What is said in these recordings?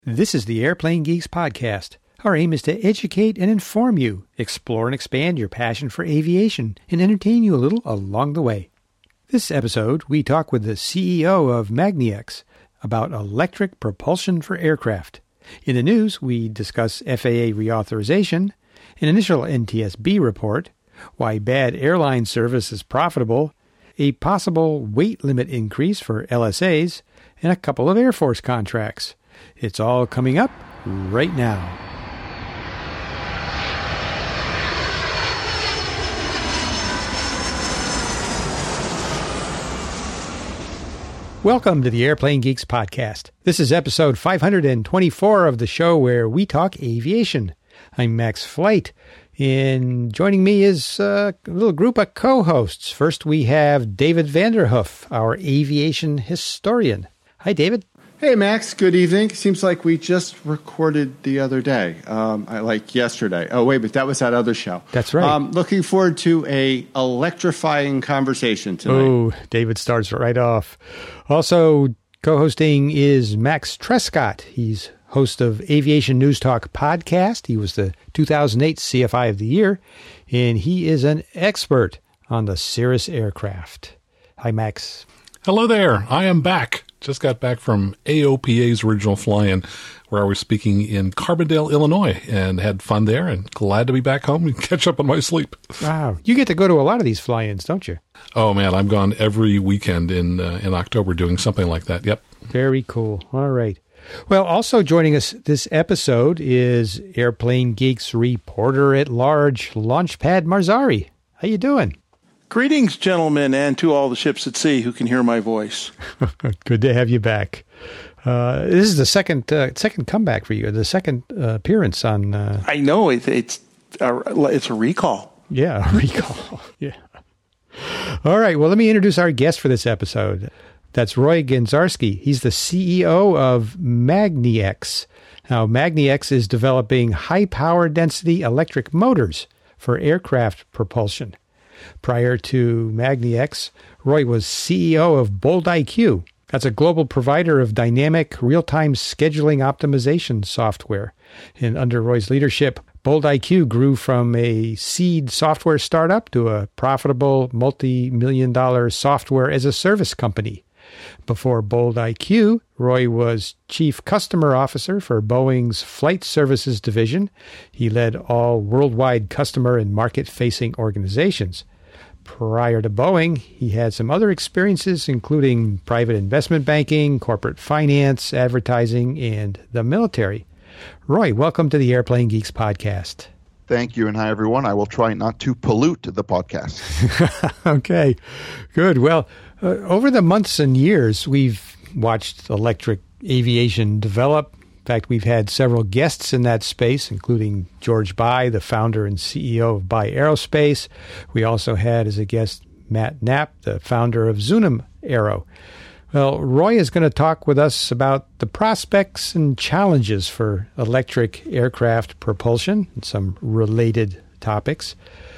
This is the Airplane Geeks podcast. Our aim is to educate and inform you, explore and expand your passion for aviation, and entertain you a little along the way. This episode, we talk with the CEO of magniX about electric propulsion for aircraft. In the news, we discuss FAA reauthorization, an initial NTSB report, why bad airline service is profitable, a possible weight limit increase for LSAs, and a couple of Air Force contracts. It's all coming up right now. Welcome to the Airplane Geeks podcast. This is episode 524 of the show where we talk aviation. I'm Max Flight, and joining me is a little group of co-hosts. First, we have David Vanderhoof, our aviation historian. Hi, David. Hey, Max. Good evening. Seems like we just recorded the other day, like yesterday. Oh, wait, but that was that other show. That's right. Looking forward to a electrifying conversation tonight. Oh, David starts right off. Also, co-hosting is Max Trescott. He's host of Aviation News Talk podcast. He was the 2008 CFI of the Year, and he is an expert on the Cirrus aircraft. Hi, Max. Hello there. I am back. Just got back from AOPA's original fly-in, where I was speaking in Carbondale, Illinois, and had fun there, and glad to be back home and catch up on my sleep. Wow. You get to go to a lot of these fly-ins, don't you? Oh, man, I'm gone every weekend in October doing something like that. Yep. Very cool. All right. Well, also joining us this episode is Airplane Geeks reporter at large, Launchpad Marzari. How you doing? Greetings, gentlemen, and to all the ships at sea who can hear my voice. Good to have you back. This is the second comeback for you, the second appearance on... I know, it's a recall. Yeah, a recall. Yeah. All right, well, let me introduce our guest for this episode. That's Roy Ganzarski. He's the CEO of magniX. Now, magniX is developing high-power density electric motors for aircraft propulsion. Prior to magniX, Roy was CEO of Bold IQ. That's a global provider of dynamic, real-time scheduling optimization software. And under Roy's leadership, Bold IQ grew from a seed software startup to a profitable multi-million-dollar software-as-a-service company. Before Bold IQ, Roy was Chief Customer Officer for Boeing's Flight Services Division. He led all worldwide customer and market-facing organizations. Prior to Boeing, he had some other experiences, including private investment banking, corporate finance, advertising, and the military. Roy, welcome to the Airplane Geeks podcast. Thank you, and hi, everyone. I will try not to pollute the podcast. Okay, good. Well, over the months and years, we've watched electric aviation develop. In fact, we've had several guests in that space, including George Bai, the founder and CEO of Bai Aerospace. We also had as a guest Matt Knapp, the founder of Zunim Aero. Well, Roy is going to talk with us about the prospects and challenges for electric aircraft propulsion and some related topics.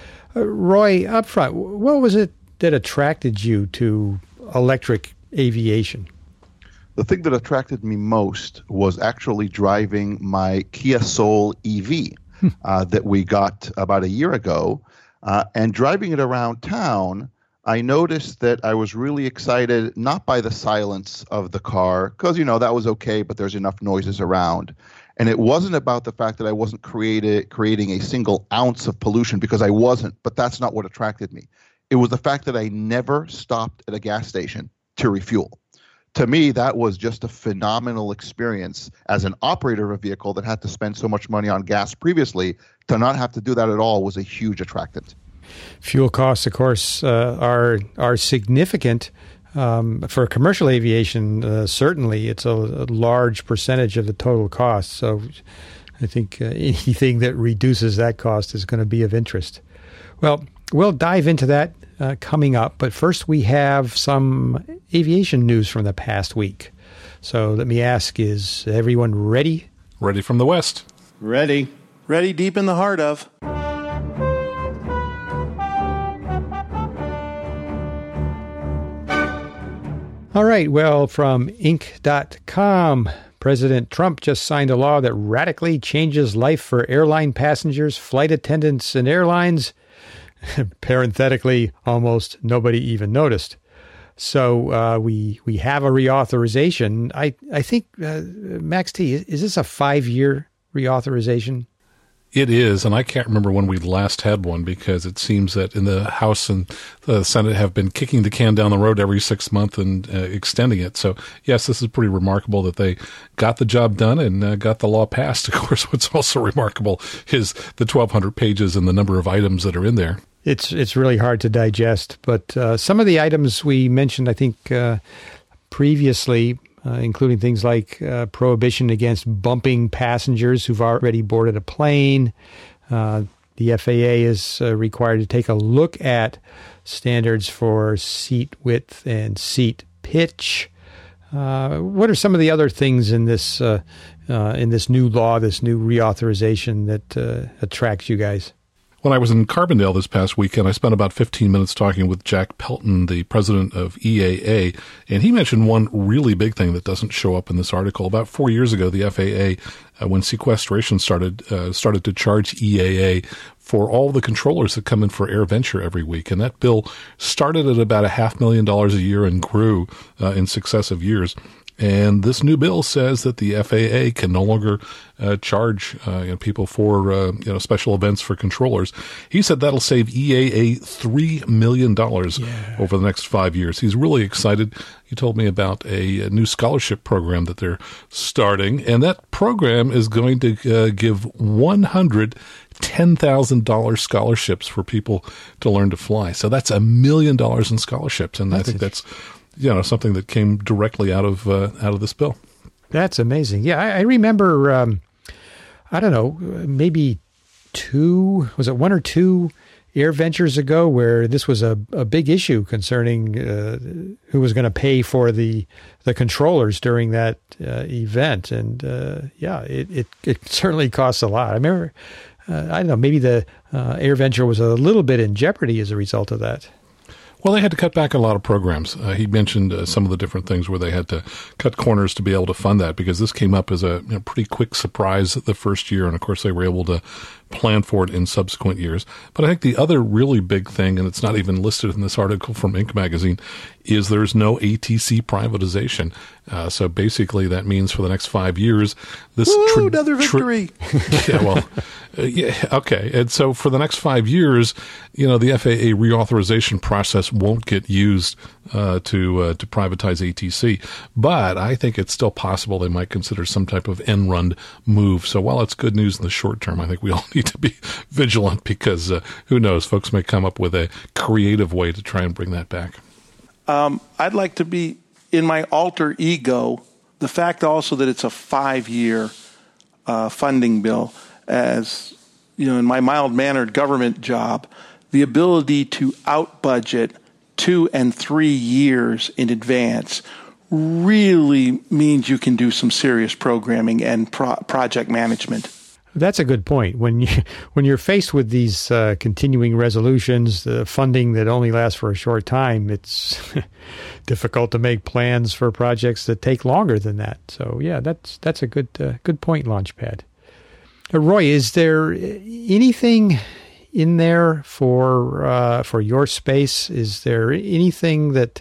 Roy, up front, what was it that attracted you to electric aviation? The thing that attracted me most was actually driving my Kia Soul EV that we got about a year ago. And driving it around town, I noticed that I was really excited, not by the silence of the car, because, that was okay, but there's enough noises around. And it wasn't about the fact that I wasn't creating a single ounce of pollution, because I wasn't, but that's not what attracted me. It was the fact that I never stopped at a gas station to refuel. To me, that was just a phenomenal experience as an operator of a vehicle that had to spend so much money on gas previously. To not have to do that at all was a huge attractant. Fuel costs, of course, are significant. For commercial aviation, certainly it's a large percentage of the total cost. So I think anything that reduces that cost is going to be of interest. Well, we'll dive into that coming up. But first, we have some aviation news from the past week. So let me ask, is everyone ready? Ready from the West. Ready. Ready deep in the heart of. All right. Well, from Inc.com, President Trump just signed a law that radically changes life for airline passengers, flight attendants, and airlines. Parenthetically, almost nobody even noticed. So we have a reauthorization. I think, Max T, is this a 5-year reauthorization? It is, and I can't remember when we last had one because it seems that in the House and the Senate have been kicking the can down the road every 6 months and extending it. So, yes, this is pretty remarkable that they got the job done and got the law passed. Of course, what's also remarkable is the 1,200 pages and the number of items that are in there. It's really hard to digest, but some of the items we mentioned, I think, previously, including things like prohibition against bumping passengers who've already boarded a plane. The FAA is required to take a look at standards for seat width and seat pitch. What are some of the other things in this new law, this new reauthorization that attracts you guys? When I was in Carbondale this past weekend, I spent about 15 minutes talking with Jack Pelton, the president of EAA, and he mentioned one really big thing that doesn't show up in this article. About 4 years ago, the FAA, when sequestration started to charge EAA for all the controllers that come in for AirVenture every week. And that bill started at about $500,000 a year and grew in successive years. And this new bill says that the FAA can no longer charge people for special events for controllers. He said that'll save EAA $3 million over the next 5 years. He's really excited. He told me about a new scholarship program that they're starting, and that program is going to give 100 $10,000 scholarships for people to learn to fly. So that's $1 million in scholarships, and I think that's something that came directly out of this bill. That's amazing. Yeah, I remember, I don't know, maybe 1 or 2 AirVentures ago where this was a big issue concerning who was going to pay for the controllers during that event. And it certainly costs a lot. I remember, I don't know, maybe the AirVenture was a little bit in jeopardy as a result of that. Well, they had to cut back a lot of programs. He mentioned some of the different things where they had to cut corners to be able to fund that, because this came up as a pretty quick surprise the first year, and of course they were able to plan for it in subsequent years. But I think the other really big thing, and it's not even listed in this article from Inc. magazine, is there's no ATC privatization. So basically that means for the next 5 years, this... another victory! Okay. And so for the next 5 years, the FAA reauthorization process won't get used to privatize ATC. But I think it's still possible they might consider some type of end-run move. So while it's good news in the short term, I think we all need to be vigilant, because who knows, folks may come up with a creative way to try and bring that back. I'd like to be, in my alter ego, the fact also that it's a 5-year funding bill, as in my mild-mannered government job, the ability to out-budget 2 and 3 years in advance really means you can do some serious programming and project management. That's a good point. When you're faced with these continuing resolutions, the funding that only lasts for a short time, it's difficult to make plans for projects that take longer than that. So yeah, that's a good point, Launchpad. Roy, is there anything in there for your space? Is there anything that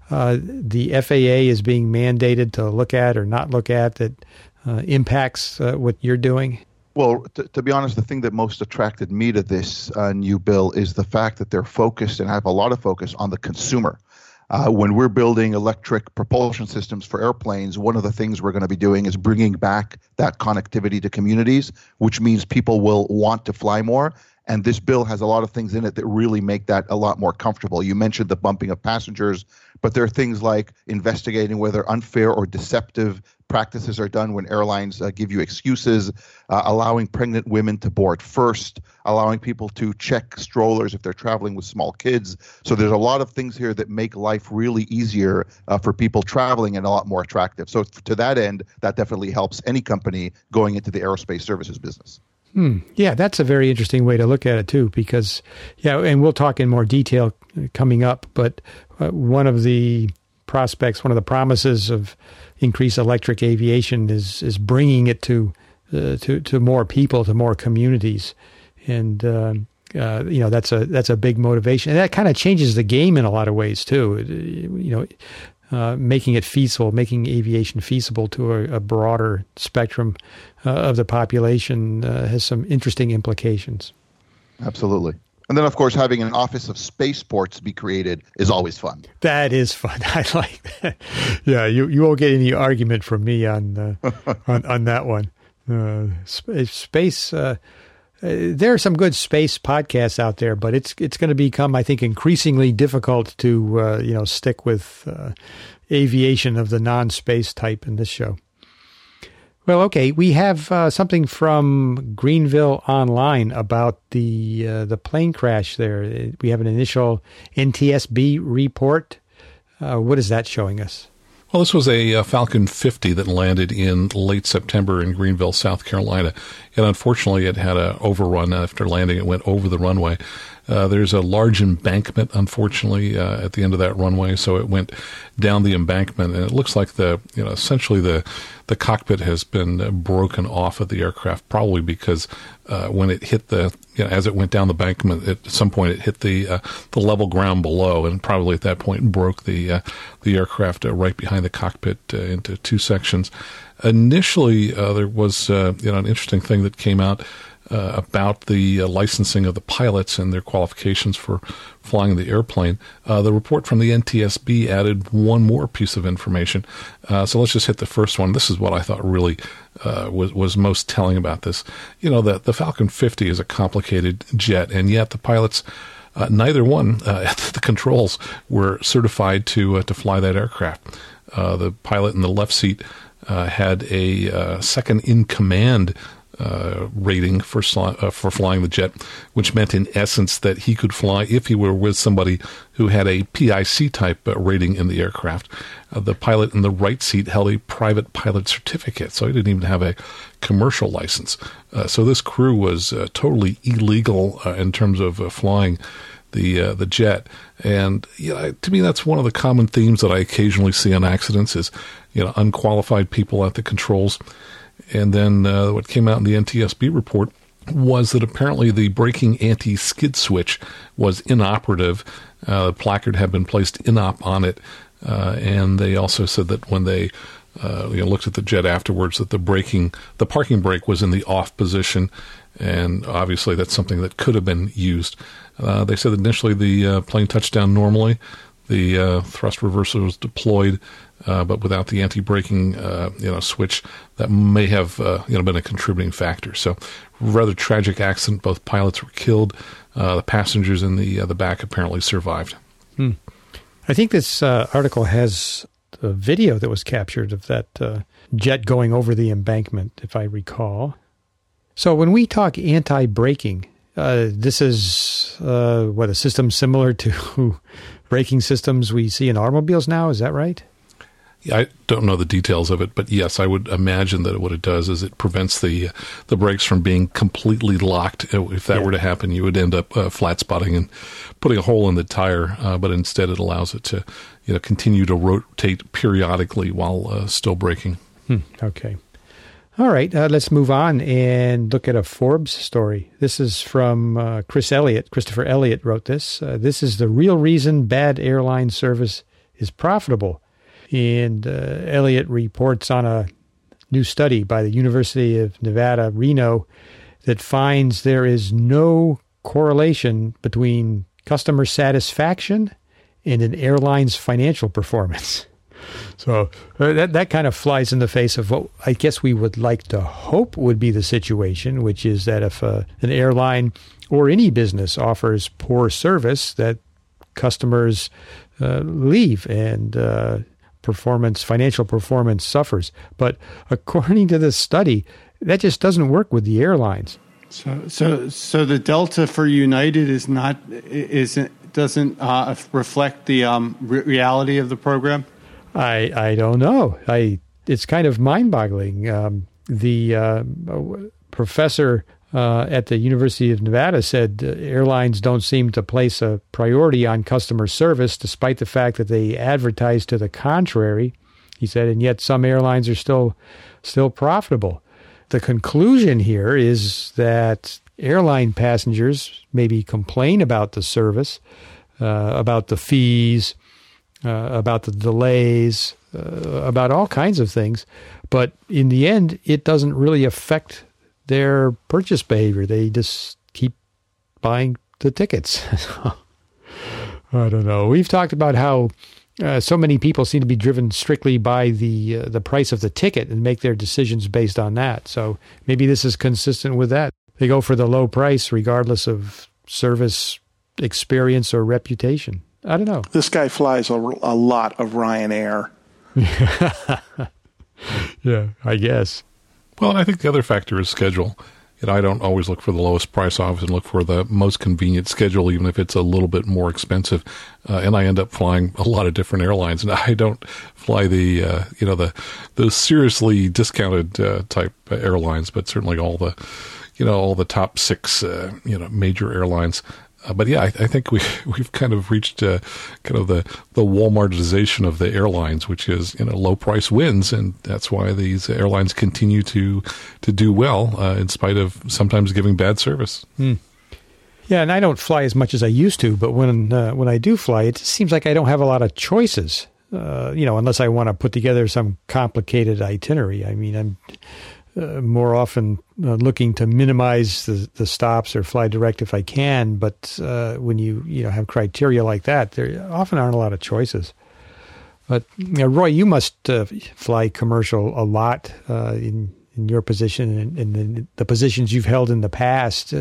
the FAA is being mandated to look at or not look at that impacts what you're doing? Well, to be honest, the thing that most attracted me to this new bill is the fact that they're focused and have a lot of focus on the consumer. When we're building electric propulsion systems for airplanes, one of the things we're going to be doing is bringing back that connectivity to communities, which means people will want to fly more. And this bill has a lot of things in it that really make that a lot more comfortable. You mentioned the bumping of passengers, but there are things like investigating whether unfair or deceptive practices are done when airlines give you excuses, allowing pregnant women to board first, allowing people to check strollers if they're traveling with small kids. So there's a lot of things here that make life really easier for people traveling and a lot more attractive. So to that end, that definitely helps any company going into the aerospace services business. Yeah, that's a very interesting way to look at it too, because, and we'll talk in more detail coming up, but one of the prospects, one of the promises of increased electric aviation is bringing it to more people, to more communities, and that's a big motivation, and that kind of changes the game in a lot of ways too. Making it feasible, making aviation feasible to a broader spectrum of the population has some interesting implications. Absolutely. And then, of course, having an Office of Spaceports be created is always fun. That is fun. I like that. Yeah, you won't get any argument from me on that one. Space. There are some good space podcasts out there, but it's going to become, I think, increasingly difficult to stick with aviation of the non-space type in this show. Well, okay, we have something from Greenville Online about the plane crash there. We have an initial NTSB report. What is that showing us? Well, this was a Falcon 50 that landed in late September in Greenville, South Carolina. And unfortunately, it had an overrun after landing. It went over the runway. There's a large embankment, unfortunately, at the end of that runway. So it went down the embankment, and it looks like essentially the cockpit has been broken off of the aircraft, probably because when it hit as it went down the embankment, at some point it hit the level ground below, and probably at that point broke the aircraft right behind the cockpit into two sections. Initially, there was an interesting thing that came out about the licensing of the pilots and their qualifications for flying the airplane. The report from the NTSB added one more piece of information. So let's just hit the first one. This is what I thought really was most telling about this. That the Falcon 50 is a complicated jet, and yet the pilots, neither one at the controls, were certified to fly that aircraft. The pilot in the left seat had a second in command rating for flying the jet, which meant in essence that he could fly if he were with somebody who had a PIC type rating in the aircraft. The pilot in the right seat held a private pilot certificate, so he didn't even have a commercial license. So this crew was totally illegal in terms of flying the jet. And to me, that's one of the common themes that I occasionally see on accidents is unqualified people at the controls. And then what came out in the NTSB report was that apparently the braking anti-skid switch was inoperative. The placard had been placed inop on it, and they also said that when they looked at the jet afterwards, that the parking brake was in the off position, and obviously that's something that could have been used. They said that initially the plane touched down normally. The thrust reverser was deployed, but without the anti-braking switch, that may have been a contributing factor. So, rather tragic accident. Both pilots were killed. The passengers in the back apparently survived. I think this article has a video that was captured of that jet going over the embankment, if I recall. So, when we talk anti-braking, this is a system similar to braking systems we see in automobiles now. Is that right? Yeah, I don't know the details of it, but yes, I would imagine that what it does is it prevents the brakes from being completely locked. If that were to happen, you would end up flat spotting and putting a hole in the tire. But instead, it allows it to continue to rotate periodically while still braking. Okay. All right, let's move on and look at a Forbes story. This is from Christopher Elliott wrote this. This is the real reason bad airline service is profitable. And Elliott reports on a new study by the University of Nevada, Reno, that finds there is no correlation between customer satisfaction and an airline's financial performance. So that kind of flies in the face of what I guess we would like to hope would be the situation, which is that if an airline or any business offers poor service, that customers leave and financial performance suffers. But according to this study, that just doesn't work with the airlines. So the delta for United doesn't reflect the reality of the program. I don't know. It's kind of mind-boggling. The professor at the University of Nevada said airlines don't seem to place a priority on customer service, despite the fact that they advertise to the contrary. He said, and yet some airlines are still profitable. The conclusion here is that airline passengers maybe complain about the service, about the fees, about the delays, about all kinds of things. But in the end, it doesn't really affect their purchase behavior. They just keep buying the tickets. I don't know. We've talked about how so many people seem to be driven strictly by the price of the ticket and make their decisions based on that. So maybe this is consistent with that. They go for the low price regardless of service, experience, or reputation. I don't know. This guy flies a lot of Ryanair. Yeah, I guess. Well, I think the other factor is schedule. I don't always look for the lowest price. I often look for the most convenient schedule, even if it's a little bit more expensive. And I end up flying a lot of different airlines. And I don't fly the seriously discounted type airlines, but certainly all the top 6 major airlines. But yeah, I think we've kind of reached kind of the Walmartization of the airlines, which is low price wins, and that's why these airlines continue to do well in spite of sometimes giving bad service. Yeah, and I don't fly as much as I used to, but when I do fly, it seems like I don't have a lot of choices. Unless I want to put together some complicated itinerary. I mean, I'm more often looking to minimize the stops or fly direct if I can. But when you have criteria like that, there often aren't a lot of choices. But Roy, you must fly commercial a lot in your position and in the positions you've held in the past.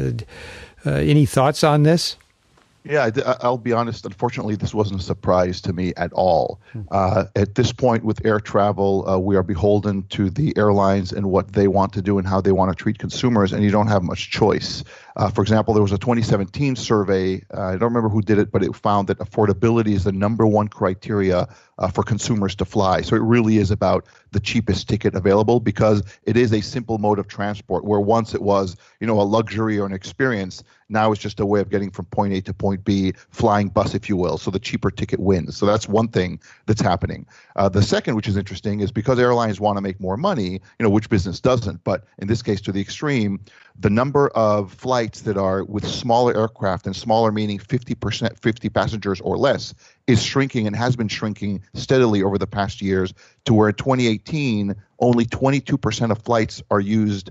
Any thoughts on this? Yeah, I'll be honest. Unfortunately, this wasn't a surprise to me at all. At this point with air travel, we are beholden to the airlines and what they want to do and how they want to treat consumers, and you don't have much choice. For example, there was a 2017 survey. I don't remember who did it, but it found that affordability is the number one criteria for consumers to fly. So it really is about the cheapest ticket available because it is a simple mode of transport where once it was, a luxury or an experience. Now it's just a way of getting from point A to point B, flying bus, if you will. So the cheaper ticket wins. So that's one thing that's happening. The second, which is interesting, is because airlines want to make more money, which business doesn't, but in this case to the extreme, the number of flights that are with smaller aircraft, and smaller meaning 50 passengers or less, is shrinking and has been shrinking steadily over the past years to where in 2018, only 22% of flights are use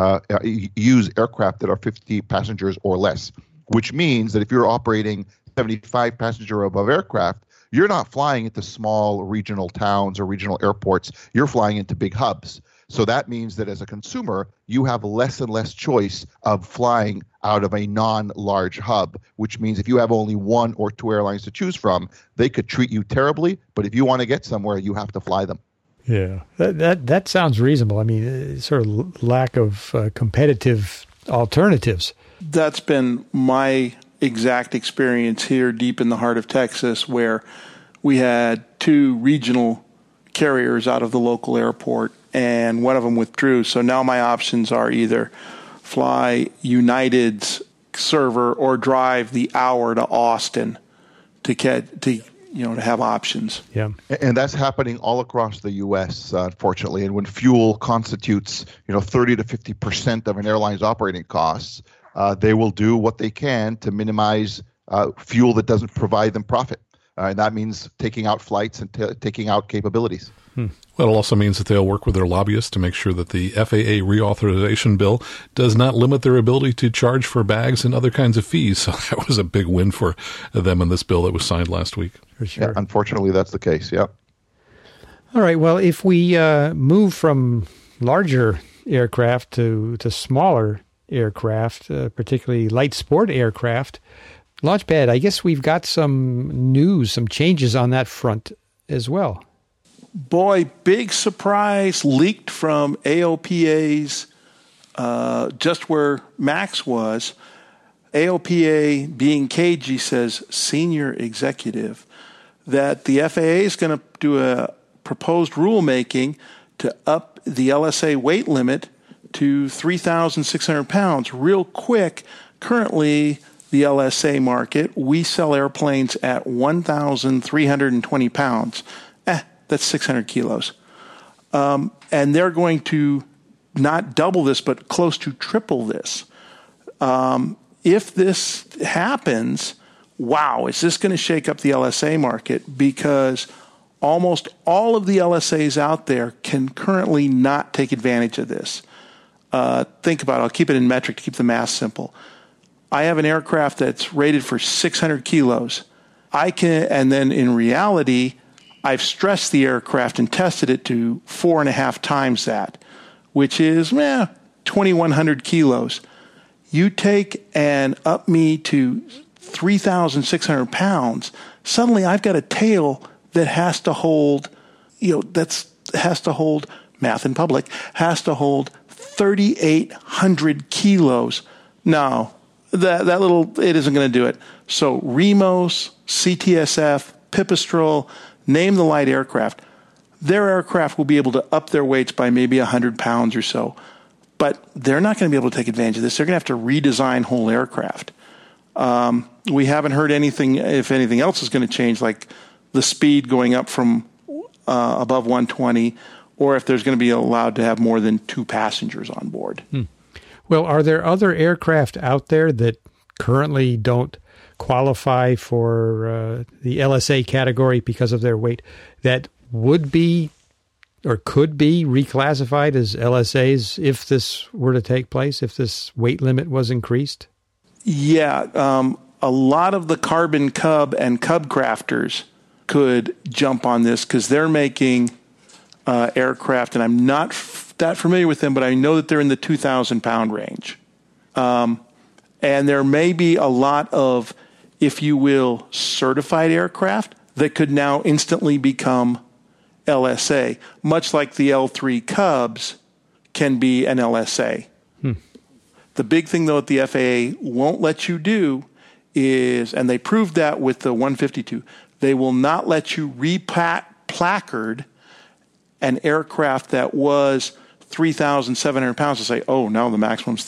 aircraft that are 50 passengers or less, which means that if you're operating 75 passenger or above aircraft, you're not flying into small regional towns or regional airports. You're flying into big hubs. So that means that as a consumer, you have less and less choice of flying out of a non-large hub, which means if you have only 1 or 2 airlines to choose from, they could treat you terribly. But if you want to get somewhere, you have to fly them. Yeah, that sounds reasonable. I mean, sort of lack of competitive alternatives. That's been my exact experience here deep in the heart of Texas, where we had 2 regional carriers out of the local airport, and one of them withdrew. So now my options are either fly United's server or drive the hour to Austin to have options. Yeah, and that's happening all across the U.S. Unfortunately. And when fuel constitutes 30 to 50% of an airline's operating costs, they will do what they can to minimize fuel that doesn't provide them profit. And that means taking out flights and taking out capabilities. Well, it also means that they'll work with their lobbyists to make sure that the FAA reauthorization bill does not limit their ability to charge for bags and other kinds of fees. So that was a big win for them in this bill that was signed last week. For sure. Yeah, unfortunately, that's the case. Yeah. All right. Well, if we move from larger aircraft to smaller aircraft, particularly light sport aircraft, Launchpad, I guess we've got some news, some changes on that front as well. Boy, big surprise leaked from AOPA's, just where Max was. AOPA, being cagey, says senior executive, that the FAA is going to do a proposed rulemaking to up the LSA weight limit to 3,600 pounds real quick. Currently, the LSA market, we sell airplanes at 1,320 pounds. That's 600 kilos. And they're going to not double this, but close to triple this. If this happens, wow, is this going to shake up the LSA market? Because almost all of the LSAs out there can currently not take advantage of this. Think about it. I'll keep it in metric to keep the math simple. I have an aircraft that's rated for 600 kilos. And then in reality, I've stressed the aircraft and tested it to 4.5 times that, which is 2,100 kilos. You take and up me to 3,600 pounds. Suddenly, I've got a tail that has to hold, math in public, has to hold 3,800 kilos. No, that little, it isn't going to do it. So Remos, CTSF, Pipistrel, name the light aircraft. Their aircraft will be able to up their weights by maybe 100 pounds or so. But they're not going to be able to take advantage of this. They're going to have to redesign whole aircraft. We haven't heard anything, if anything else is going to change, like the speed going up from above 120, or if there's going to be allowed to have more than 2 passengers on board. Well, are there other aircraft out there that currently don't qualify for the LSA category because of their weight that would be or could be reclassified as LSAs if this were to take place, if this weight limit was increased? Yeah, a lot of the Carbon Cub and Cub crafters could jump on this because they're making aircraft, and I'm not that familiar with them, but I know that they're in the 2,000-pound range. And there may be a lot of, if you will, certified aircraft that could now instantly become LSA, much like the L3 Cubs can be an LSA. The big thing, though, that the FAA won't let you do is, and they proved that with the 152, they will not let you placard an aircraft that was 3,700 pounds to say, oh, now the maximum's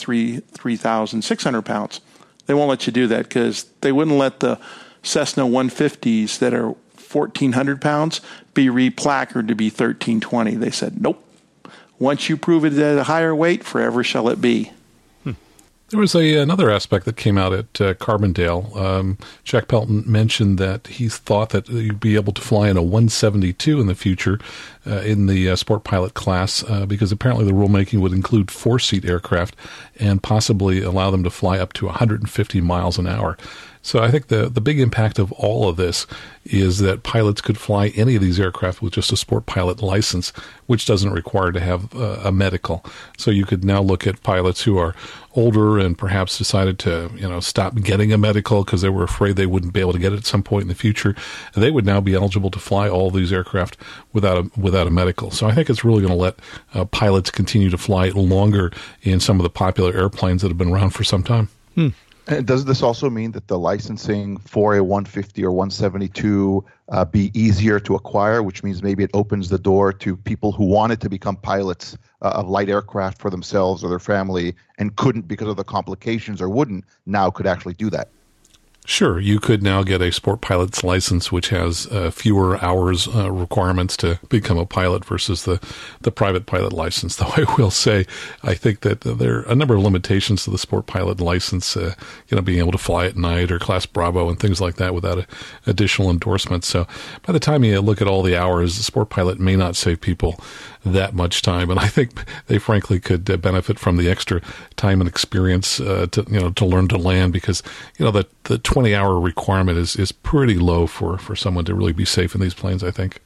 3,600 pounds. They won't let you do that because they wouldn't let the Cessna 150s that are 1,400 pounds be replacarded to be 1,320. They said, nope. Once you prove it at a higher weight, forever shall it be. There was another aspect that came out at Carbondale. Jack Pelton mentioned that he thought that you'd be able to fly in a 172 in the future in the sport pilot class because apparently the rulemaking would include 4-seat aircraft and possibly allow them to fly up to 150 miles an hour. So I think the big impact of all of this is that pilots could fly any of these aircraft with just a sport pilot license, which doesn't require to have a medical. So you could now look at pilots who are older and perhaps decided to, stop getting a medical because they were afraid they wouldn't be able to get it at some point in the future. And they would now be eligible to fly all these aircraft without a medical. So I think it's really going to let pilots continue to fly longer in some of the popular airplanes that have been around for some time. And does this also mean that the licensing for a 150 or 172 be easier to acquire, which means maybe it opens the door to people who wanted to become pilots of light aircraft for themselves or their family and couldn't because of the complications or wouldn't, now could actually do that? Sure, you could now get a sport pilot's license, which has fewer hours requirements to become a pilot versus the private pilot license. Though I will say, I think that there are a number of limitations to the sport pilot license, being able to fly at night or Class Bravo and things like that without additional endorsements. So by the time you look at all the hours, the sport pilot may not save people that much time. And I think they frankly could benefit from the extra time and experience to learn to land because, the 20-hour requirement is pretty low for someone to really be safe in these planes, I think.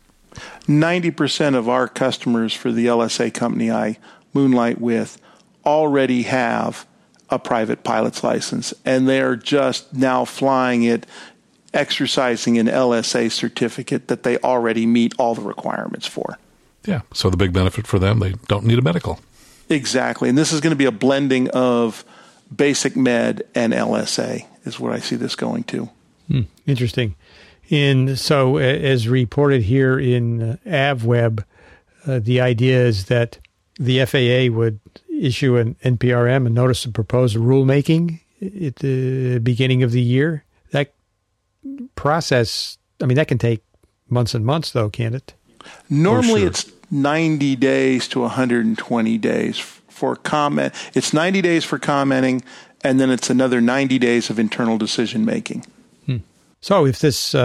90% of our customers for the LSA company I moonlight with already have a private pilot's license, and they're just now flying it, exercising an LSA certificate that they already meet all the requirements for. Yeah, so the big benefit for them, they don't need a medical. Exactly, and this is going to be a blending of basic med and LSA is what I see this going to. Interesting. And so as reported here in AvWeb, the idea is that the FAA would issue an NPRM, a notice of proposed rulemaking at the beginning of the year. That process, I mean, that can take months and months, though, can't it? Normally, it's 90 days to 120 days for comment. It's 90 days for commenting, and then it's another 90 days of internal decision making. So if this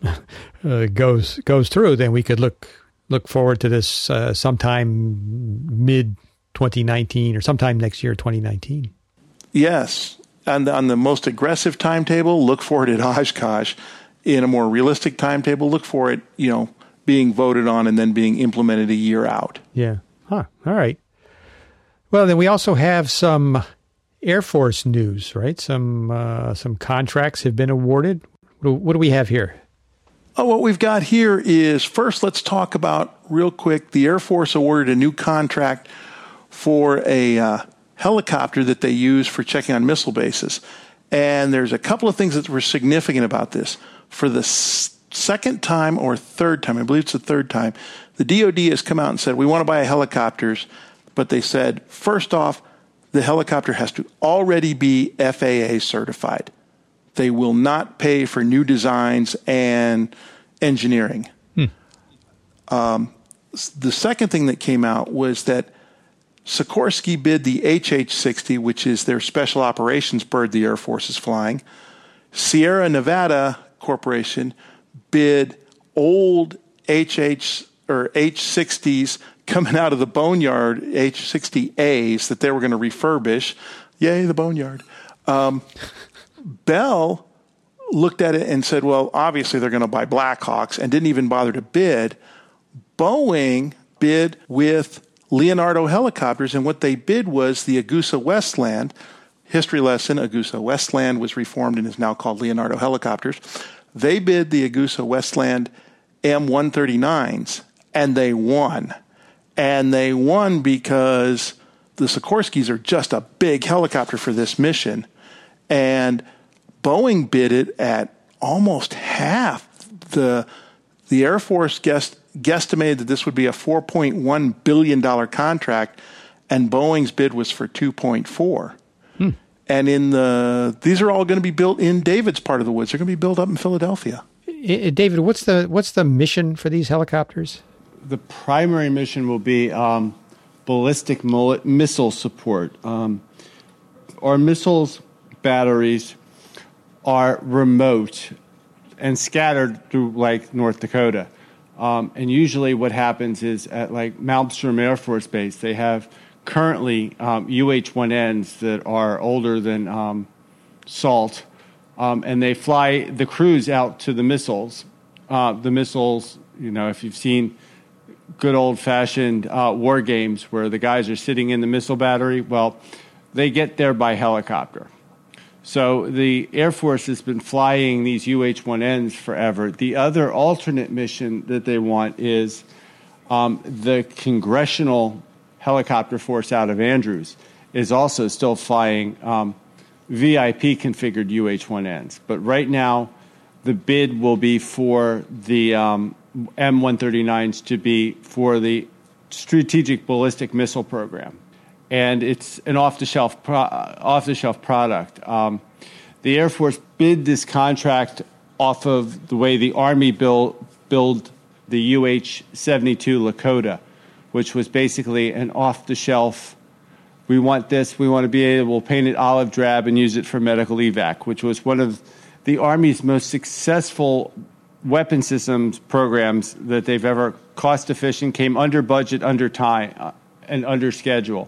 goes through, then we could look forward to this sometime mid 2019 or sometime next year, 2019. Yes. On the most aggressive timetable, look for it at Oshkosh. In a more realistic timetable, look for it, being voted on and then being implemented a year out. Yeah. Huh. All right. Well, then we also have some Air Force news, right? Some contracts have been awarded. What do we have here? Oh, what we've got here is, first, let's talk about real quick. The Air Force awarded a new contract for a helicopter that they use for checking on missile bases. And there's a couple of things that were significant about this. For the second time or third time, I believe it's the third time, the DoD has come out and said, we want to buy helicopters. But they said, first off, the helicopter has to already be FAA certified. They will not pay for new designs and engineering. The second thing that came out was that Sikorsky bid the HH-60, which is their special operations bird the Air Force is flying. Sierra Nevada Corporation bid old H-60s coming out of the boneyard, H-60As, that they were going to refurbish. Yay, the boneyard. Bell looked at it and said, well, obviously they're going to buy Blackhawks, and didn't even bother to bid. Boeing bid with Leonardo helicopters, and what they bid was the Augusta Westland. History lesson, Augusta Westland was reformed and is now called Leonardo helicopters. They bid the Augusta Westland M139s, and they won. And they won because the Sikorskys are just a big helicopter for this mission. And Boeing bid it at almost half. The Air Force guesstimated that this would be a $4.1 billion contract, and Boeing's bid was for $2.4. And these are all going to be built in David's part of the woods. They're going to be built up in Philadelphia. David, what's the mission for these helicopters? The primary mission will be ballistic missile support. Our missiles batteries are remote and scattered through North Dakota. And usually what happens is at Malmstrom Air Force Base, they have currently UH-1Ns that are older than SALT, and they fly the crews out to the missiles. The missiles, if you've seen good old-fashioned war games where the guys are sitting in the missile battery, well, they get there by helicopter. So the Air Force has been flying these UH-1Ns forever. The other alternate mission that they want is the Congressional Helicopter Force out of Andrews is also still flying VIP-configured UH-1Ns. But right now, the bid will be for the M139s to be for the Strategic Ballistic Missile Program. And it's an off-the-shelf product. The Air Force bid this contract off of the way the Army build the UH-72 Lakota, which was basically an off-the-shelf, we want this, we want to be able to paint it olive drab and use it for medical evac, which was one of the Army's most successful weapon systems programs that they've ever cost-efficient, came under budget, under time, and under schedule.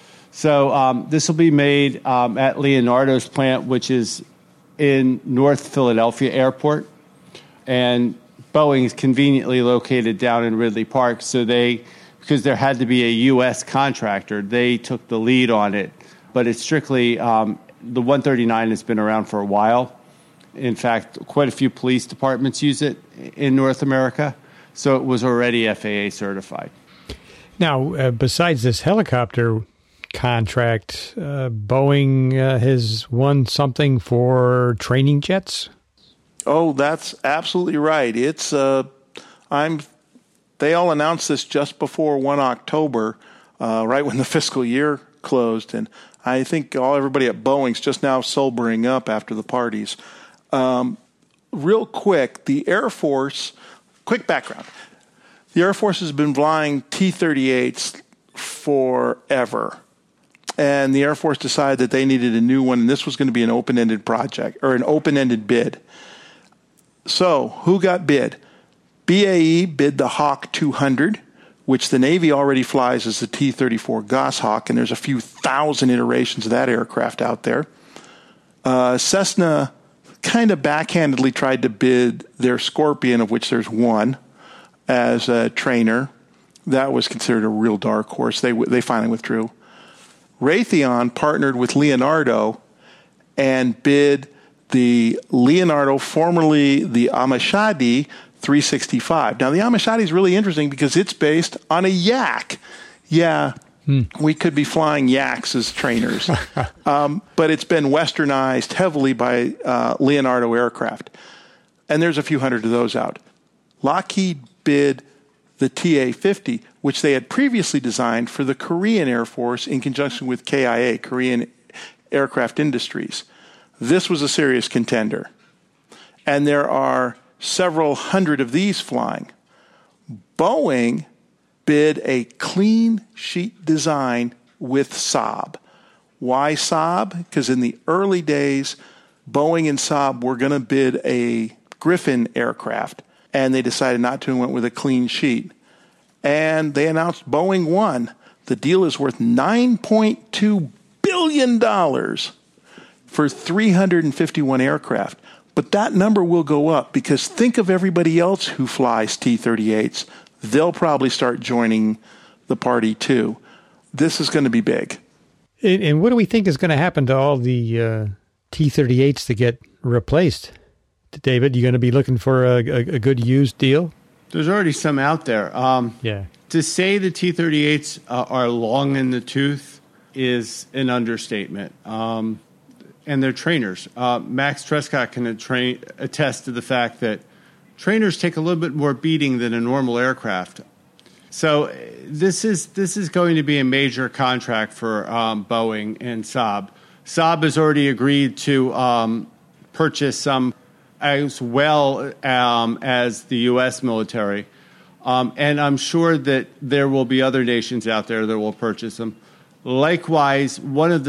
So this will be made at Leonardo's plant, which is in North Philadelphia Airport, and Boeing is conveniently located down in Ridley Park. So because there had to be a U.S. contractor, they took the lead on it. But it's strictly, the 139 has been around for a while. In fact, quite a few police departments use it in North America. So it was already FAA certified. Now, besides this helicopter contract, Boeing has won something for training jets? Oh, that's absolutely right. It's they all announced this just before 1 October, right when the fiscal year closed. And I think everybody at Boeing's just now sobering up after the parties. Real quick, the Air Force, quick background. The Air Force has been flying T-38s forever. And the Air Force decided that they needed a new one, and this was going to be an open-ended project, or an open-ended bid. So, who got bid? BAE bid the Hawk 200, which the Navy already flies as the T-34 Goshawk, and there's a few thousand iterations of that aircraft out there. Cessna kind of backhandedly tried to bid their Scorpion, of which there's one, as a trainer. That was considered a real dark horse. They finally withdrew. Raytheon partnered with Leonardo and bid the Leonardo, formerly the Amashadi 365. Now, the Amashadi is really interesting because it's based on a yak. Yeah, we could be flying yaks as trainers. But it's been westernized heavily by Leonardo aircraft. And there's a few hundred of those out. Lockheed bid the TA-50, which they had previously designed for the Korean Air Force in conjunction with KIA, Korean Aircraft Industries. This was a serious contender. And there are several hundred of these flying. Boeing bid a clean sheet design with Saab. Why Saab? Because in the early days, Boeing and Saab were going to bid a Griffin aircraft, and they decided not to and went with a clean sheet. And they announced Boeing won. The deal is worth $9.2 billion for 351 aircraft. But that number will go up because think of everybody else who flies T-38s. They'll probably start joining the party too. This is going to be big. And what do we think is going to happen to all the T-38s that get replaced? David, you going to be looking for a good used deal? There's already some out there. Yeah. To say the T-38s are long in the tooth is an understatement. And they're trainers. Max Trescott can attest to the fact that trainers take a little bit more beating than a normal aircraft. So this is going to be a major contract for Boeing and Saab. Saab has already agreed to purchase some as well as the U.S. military. And I'm sure that there will be other nations out there that will purchase them. Likewise, one of the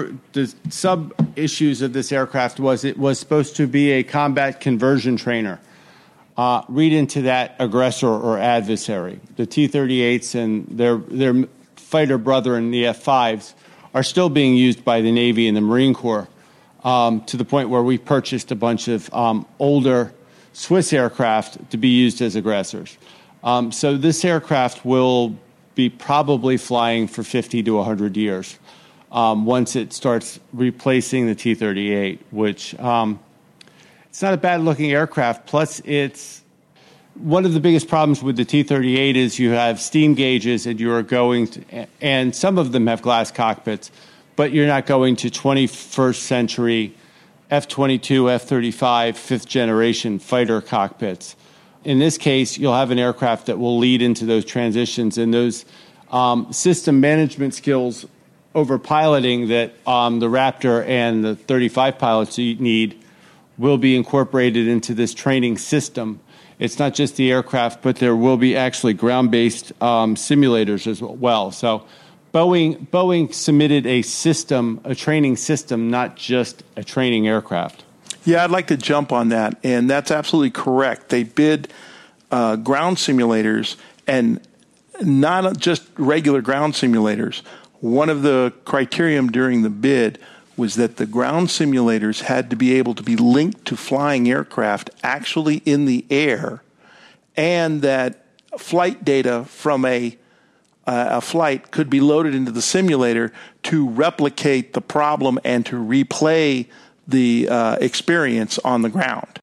sub issues of this aircraft was it was supposed to be a combat conversion trainer. Read into that aggressor or adversary. The T-38s and their fighter brethren, the F-5s, are still being used by the Navy and the Marine Corps to the point where we purchased a bunch of older Swiss aircraft to be used as aggressors. So this aircraft will be probably flying for 50 to 100 years once it starts replacing the T-38, which it's not a bad-looking aircraft. Plus, it's one of the biggest problems with the T-38 is you have steam gauges and you are going to, and some of them have glass cockpits, but you're not going to 21st century F-22, F-35, fifth-generation fighter cockpits. In this case, you'll have an aircraft that will lead into those transitions and those system management skills over piloting that the Raptor and the 35 pilots need will be incorporated into this training system. It's not just the aircraft, but there will be actually ground-based simulators as well. So Boeing submitted a training system, not just a training aircraft. Yeah, I'd like to jump on that, and that's absolutely correct. They bid ground simulators, and not just regular ground simulators. One of the criterion during the bid was that the ground simulators had to be able to be linked to flying aircraft actually in the air, and that flight data from a flight could be loaded into the simulator to replicate the problem and to replay the experience on the ground.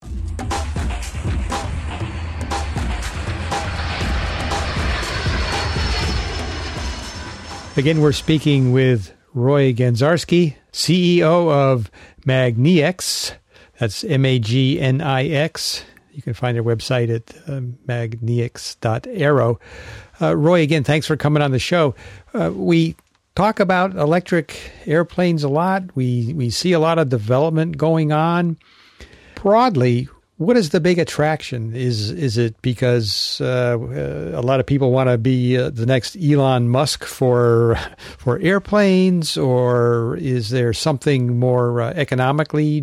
Again, we're speaking with Roy Ganzarski, CEO of MagniX. That's Magnix. You can find their website at magnix.aero. Roy, again, thanks for coming on the show. We talk about electric airplanes a lot. We see a lot of development going on. Broadly, what is the big attraction? Is it because a lot of people want to be the next Elon Musk for airplanes, or is there something more economically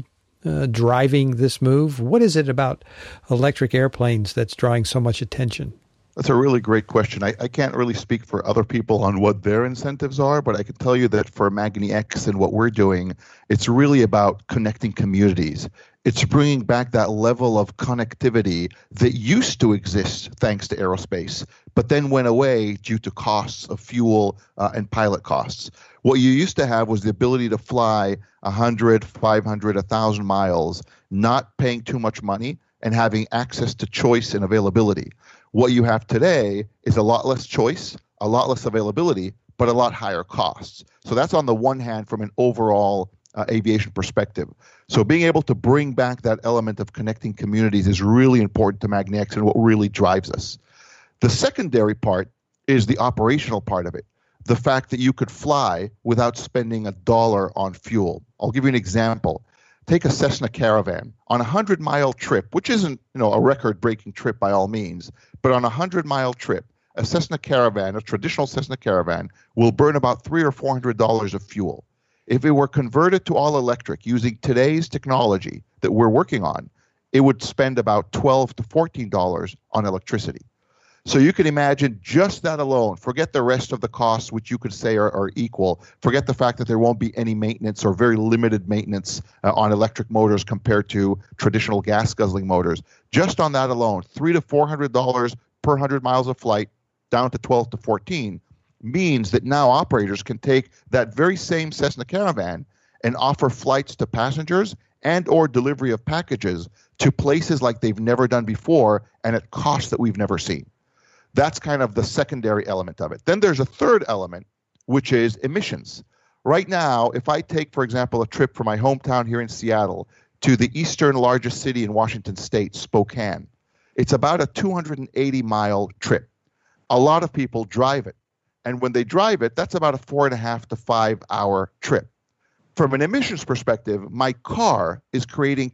driving this move? What is it about electric airplanes that's drawing so much attention? That's a really great question. I can't really speak for other people on what their incentives are, but I can tell you that for magniX and what we're doing, it's really about connecting communities. It's bringing back that level of connectivity that used to exist thanks to aerospace, but then went away due to costs of fuel and pilot costs. What you used to have was the ability to fly 100, 500, 1,000 miles, not paying too much money and having access to choice and availability. What you have today is a lot less choice, a lot less availability, but a lot higher costs. So that's on the one hand from an overall aviation perspective. So being able to bring back that element of connecting communities is really important to magniX and what really drives us. The secondary part is the operational part of it. The fact that you could fly without spending $1 on fuel. I'll give you an example. Take a Cessna Caravan on a 100-mile trip, which isn't, a record-breaking trip by all means, but on a 100-mile trip, a Cessna Caravan, a traditional Cessna Caravan, will burn about $300 or $400 of fuel. If it were converted to all electric using today's technology that we're working on, it would spend about $12 to $14 on electricity. So you can imagine just that alone, forget the rest of the costs, which you could say are equal, forget the fact that there won't be any maintenance or very limited maintenance on electric motors compared to traditional gas guzzling motors. Just on that alone, $300 to $400 per 100 miles of flight, down to 12 to 14, means that now operators can take that very same Cessna Caravan and offer flights to passengers and or delivery of packages to places like they've never done before and at costs that we've never seen. That's kind of the secondary element of it. Then there's a third element, which is emissions. Right now, if I take, for example, a trip from my hometown here in Seattle to the eastern largest city in Washington State, Spokane, it's about a 280-mile trip. A lot of people drive it. And when they drive it, that's about a 4.5 to 5 hour trip. From an emissions perspective, my car is creating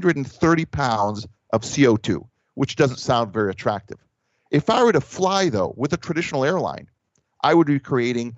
230 pounds of CO2, which doesn't sound very attractive. If I were to fly, though, with a traditional airline, I would be creating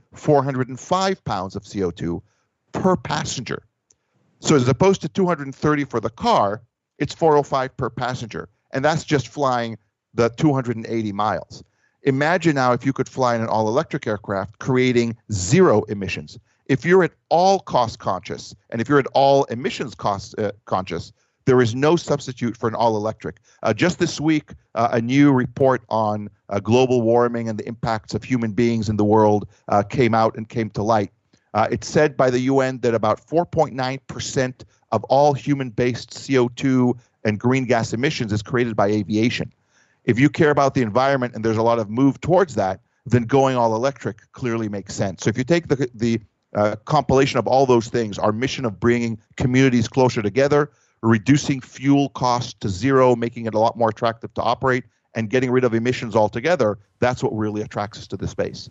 405 pounds of CO2 per passenger. So as opposed to 230 for the car, it's 405 per passenger. And that's just flying the 280 miles. Imagine now if you could fly in an all-electric aircraft creating zero emissions. If you're at all cost conscious and if you're at all emissions cost conscious, there is no substitute for an all-electric. Just this week, a new report on global warming and the impacts of human beings in the world came out and came to light. It's said by the UN that about 4.9% of all human-based CO2 and green gas emissions is created by aviation. If you care about the environment and there's a lot of move towards that, then going all electric clearly makes sense. So if you take the compilation of all those things, our mission of bringing communities closer together, reducing fuel costs to zero, making it a lot more attractive to operate, and getting rid of emissions altogether, that's what really attracts us to the space.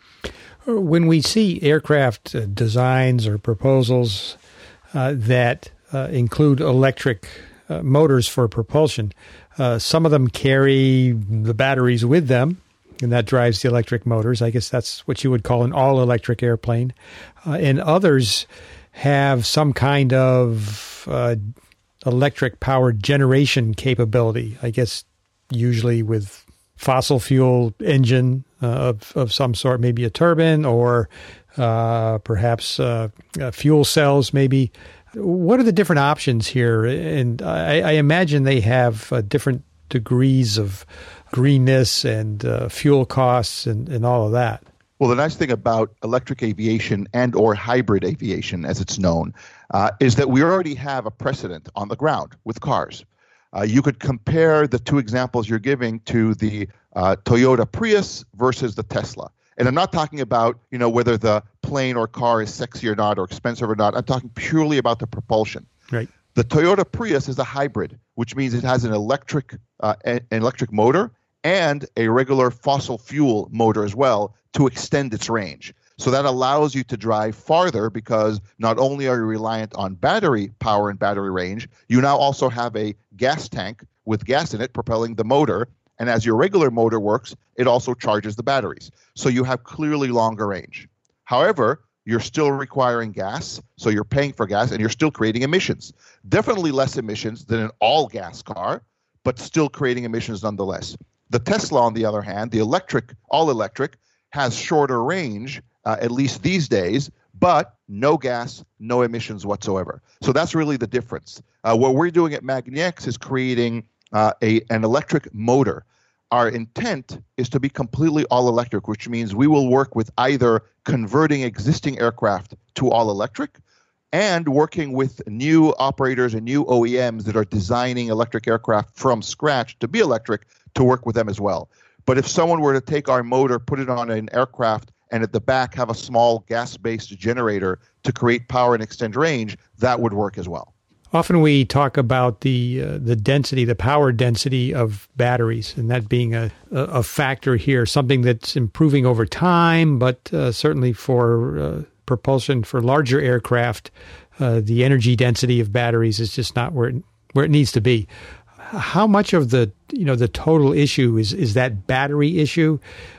When we see aircraft designs or proposals that include electric motors for propulsion, some of them carry the batteries with them, and that drives the electric motors. I guess that's what you would call an all-electric airplane. And others have some kind of electric power generation capability, I guess usually with fossil fuel engine of some sort, maybe a turbine or perhaps fuel cells maybe. What are the different options here? And I imagine they have different degrees of greenness and fuel costs and all of that. Well, the nice thing about electric aviation and or hybrid aviation, as it's known, is that we already have a precedent on the ground with cars. You could compare the two examples you're giving to the Toyota Prius versus the Tesla. And I'm not talking about, whether the plane or car is sexy or not or expensive or not. I'm talking purely about the propulsion. Right. The Toyota Prius is a hybrid, which means it has an electric motor and a regular fossil fuel motor as well to extend its range. So that allows you to drive farther because not only are you reliant on battery power and battery range, you now also have a gas tank with gas in it propelling the motor. And as your regular motor works, it also charges the batteries. So you have clearly longer range. However, you're still requiring gas, so you're paying for gas, and you're still creating emissions. Definitely less emissions than an all-gas car, but still creating emissions nonetheless. The Tesla, on the other hand, the all-electric, has shorter range, at least these days, but no gas, no emissions whatsoever. So that's really the difference. What we're doing at magniX is creating an electric motor. Our intent is to be completely all-electric, which means we will work with either converting existing aircraft to all-electric and working with new operators and new OEMs that are designing electric aircraft from scratch to be electric to work with them as well. But if someone were to take our motor, put it on an aircraft, and at the back have a small gas-based generator to create power and extend range, that would work as well. Often we talk about the density, the power density of batteries, and that being a factor here, something that's improving over time, but certainly for propulsion for larger aircraft, the energy density of batteries is just not where it needs to be. How much of the total issue is that battery issue,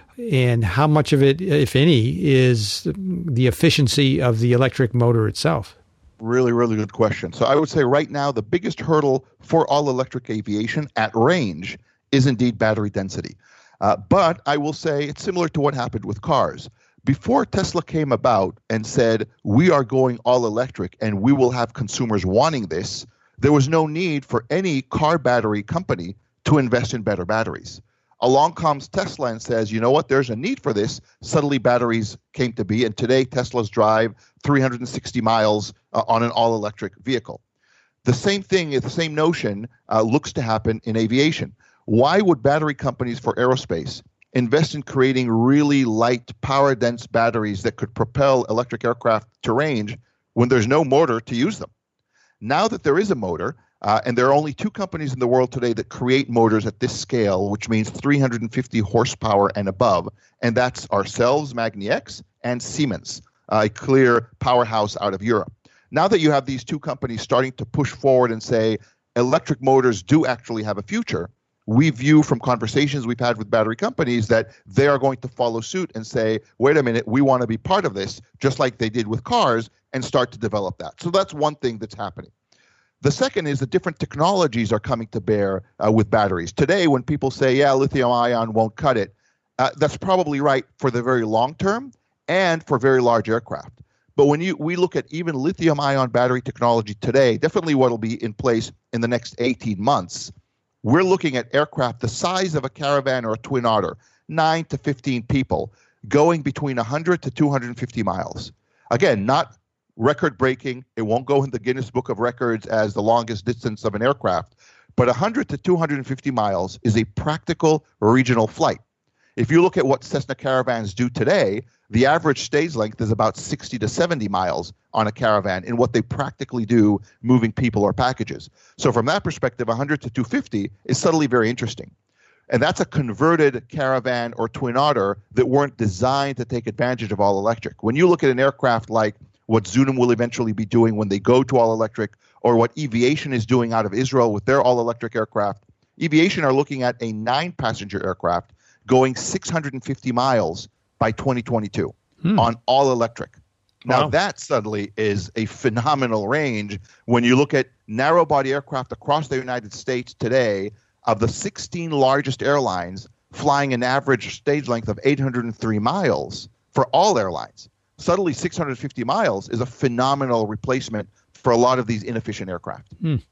and how much of it, if any, is the efficiency of the electric motor itself? Really, really good question. So I would say right now the biggest hurdle for all-electric aviation at range is indeed battery density. But I will say it's similar to what happened with cars. Before Tesla came about and said, we are going all-electric and we will have consumers wanting this, there was no need for any car battery company to invest in better batteries. Along comes Tesla and says, you know what, there's a need for this. Suddenly batteries came to be, and today Teslas drive 360 miles on an all-electric vehicle. The same thing, the same notion looks to happen in aviation. Why would battery companies for aerospace invest in creating really light, power-dense batteries that could propel electric aircraft to range when there's no motor to use them? Now that there is a motor, and there are only two companies in the world today that create motors at this scale, which means 350 horsepower and above, and that's ourselves, magniX, and Siemens, a clear powerhouse out of Europe. Now that you have these two companies starting to push forward and say electric motors do actually have a future, we view from conversations we've had with battery companies that they are going to follow suit and say, wait a minute, we want to be part of this, just like they did with cars, and start to develop that. So that's one thing that's happening. The second is that different technologies are coming to bear with batteries. Today, when people say, yeah, lithium-ion won't cut it, that's probably right for the very long term and for very large aircraft. But when we look at even lithium-ion battery technology today, definitely what will be in place in the next 18 months, we're looking at aircraft the size of a Caravan or a Twin Otter, 9 to 15 people, going between 100 to 250 miles. Again, not record-breaking. It won't go in the Guinness Book of Records as the longest distance of an aircraft, but 100 to 250 miles is a practical regional flight. If you look at what Cessna Caravans do today, the average stage length is about 60 to 70 miles on a Caravan in what they practically do moving people or packages. So from that perspective, 100 to 250 is suddenly very interesting. And that's a converted Caravan or Twin Otter that weren't designed to take advantage of all electric. When you look at an aircraft like what Zunum will eventually be doing when they go to all-electric, or what Eviation is doing out of Israel with their all-electric aircraft, Eviation are looking at a 9-passenger aircraft going 650 miles by 2022 on all-electric. Now, that suddenly is a phenomenal range when you look at narrow-body aircraft across the United States today. Of the 16 largest airlines flying an average stage length of 803 miles for all airlines, suddenly 650 miles is a phenomenal replacement for a lot of these inefficient aircraft.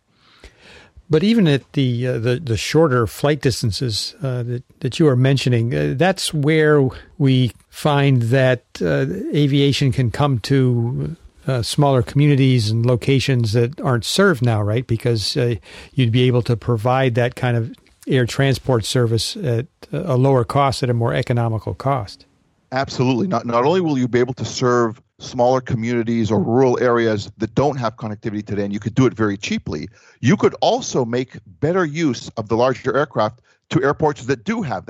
But even at the shorter flight distances that you are mentioning, that's where we find that aviation can come to smaller communities and locations that aren't served now, right? Because you'd be able to provide that kind of air transport service at a lower cost, at a more economical cost. Absolutely. Not only will you be able to serve smaller communities or rural areas that don't have connectivity today, and you could do it very cheaply, you could also make better use of the larger aircraft to airports that do have that.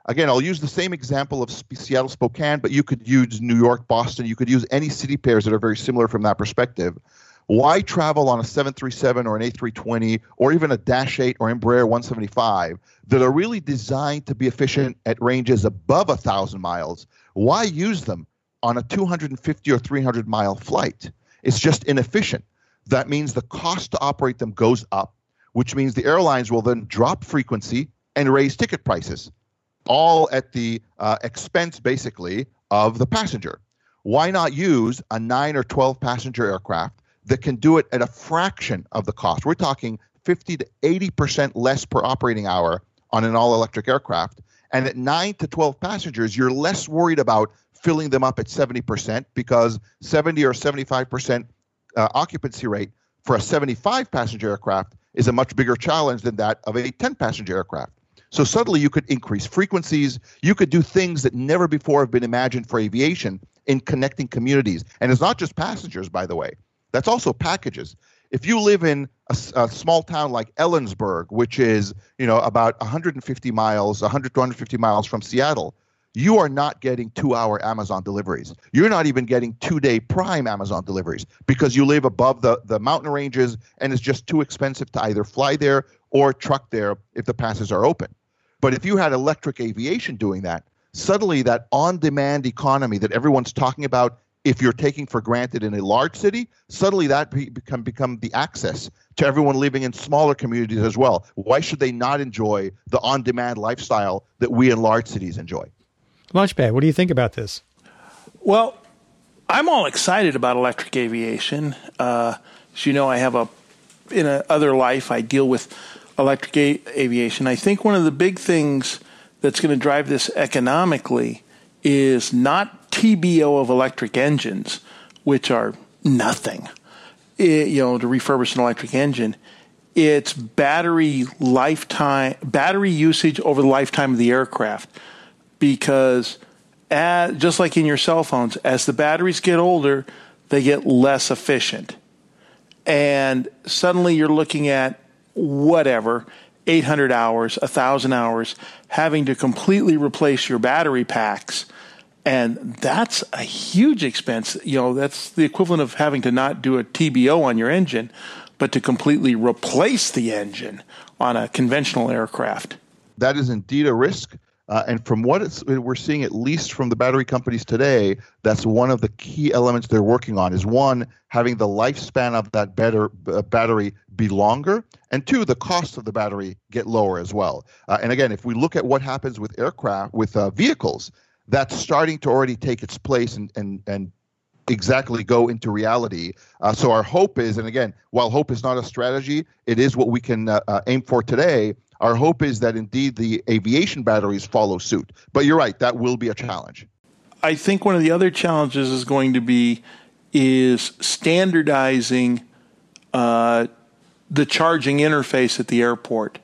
Again, I'll use the same example of Seattle Spokane, but you could use New York, Boston. You could use any city pairs that are very similar from that perspective. Why travel on a 737 or an A320 or even a Dash 8 or Embraer 175 that are really designed to be efficient at ranges above 1,000 miles? Why use them on a 250 or 300 mile flight? It's just inefficient. That means the cost to operate them goes up, which means the airlines will then drop frequency and raise ticket prices, all at the expense, basically, of the passenger. Why not use a 9 or 12 passenger aircraft that can do it at a fraction of the cost? We're talking 50 to 80% less per operating hour on an all-electric aircraft. And at 9 to 12 passengers, you're less worried about filling them up at 70% because 70 or 75% occupancy rate for a 75-passenger aircraft is a much bigger challenge than that of a 10-passenger aircraft. So suddenly you could increase frequencies. You could do things that never before have been imagined for aviation in connecting communities. And it's not just passengers, by the way. That's also packages. If you live in a small town like Ellensburg, which is, about 150 miles, 100 to 150 miles from Seattle, you are not getting 2-hour Amazon deliveries. You're not even getting 2-day Prime Amazon deliveries because you live above the mountain ranges and it's just too expensive to either fly there or truck there if the passes are open. But if you had electric aviation doing that, suddenly that on-demand economy that everyone's talking about, if you're taking for granted in a large city, suddenly that become the access to everyone living in smaller communities as well. Why should they not enjoy the on-demand lifestyle that we in large cities enjoy? Launchpad, what do you think about this? Well, I'm all excited about electric aviation. As you know, I have in a other life, I deal with electric aviation. I think one of the big things that's going to drive this economically is not TBO of electric engines, which are nothing. To refurbish an electric engine, it's battery usage over the lifetime of the aircraft. Because just like in your cell phones, as the batteries get older, they get less efficient. And suddenly you're looking at 800 hours, 1,000 hours, having to completely replace your battery packs. And that's a huge expense. That's the equivalent of having to not do a TBO on your engine, but to completely replace the engine on a conventional aircraft. That is indeed a risk. And from what we're seeing, at least from the battery companies today, that's one of the key elements they're working on is, one, having the lifespan of that battery be longer, and two, the cost of the battery get lower as well. And again, if we look at what happens with vehicles, that's starting to already take its place and exactly go into reality. So our hope is, and again, while hope is not a strategy, it is what we can aim for today. Our hope is that indeed the aviation batteries follow suit. But you're right, that will be a challenge. I think one of the other challenges is going to be standardizing the charging interface at the airport.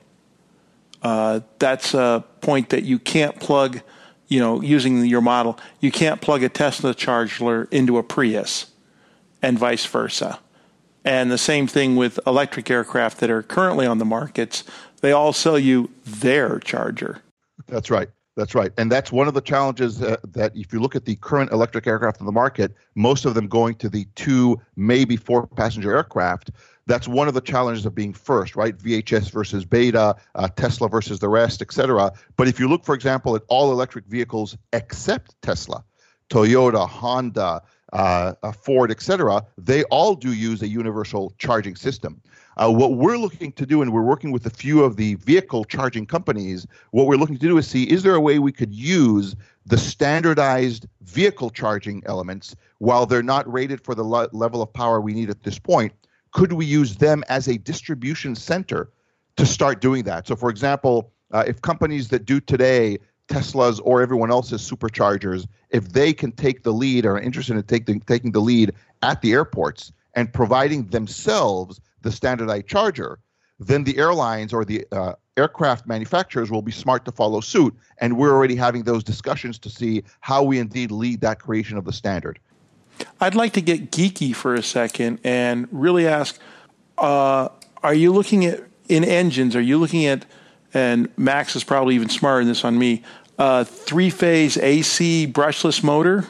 That's a point that you can't plug, using your model, you can't plug a Tesla charger into a Prius and vice versa. And the same thing with electric aircraft that are currently on the markets. They all sell you their charger. That's right. And that's one of the challenges that if you look at the current electric aircraft in the market, most of them going to the 2, maybe 4-passenger aircraft, that's one of the challenges of being first, right? VHS versus Beta, Tesla versus the rest, et cetera. But if you look, for example, at all electric vehicles except Tesla, Toyota, Honda, Ford, et cetera, they all do use a universal charging system. What we're looking to do, and we're working with a few of the vehicle charging companies, what we're looking to do is see, is there a way we could use the standardized vehicle charging elements while they're not rated for the level of power we need at this point? Could we use them as a distribution center to start doing that? So, for example, if companies that do today, Teslas or everyone else's superchargers, if they can take the lead or are interested in taking the lead at the airports and providing themselves the standardized charger, then the airlines or the aircraft manufacturers will be smart to follow suit. And we're already having those discussions to see how we indeed lead that creation of the standard. I'd like to get geeky for a second and really ask, are you looking at, in engines, are you looking at, and Max is probably even smarter than this on me, three-phase AC brushless motor?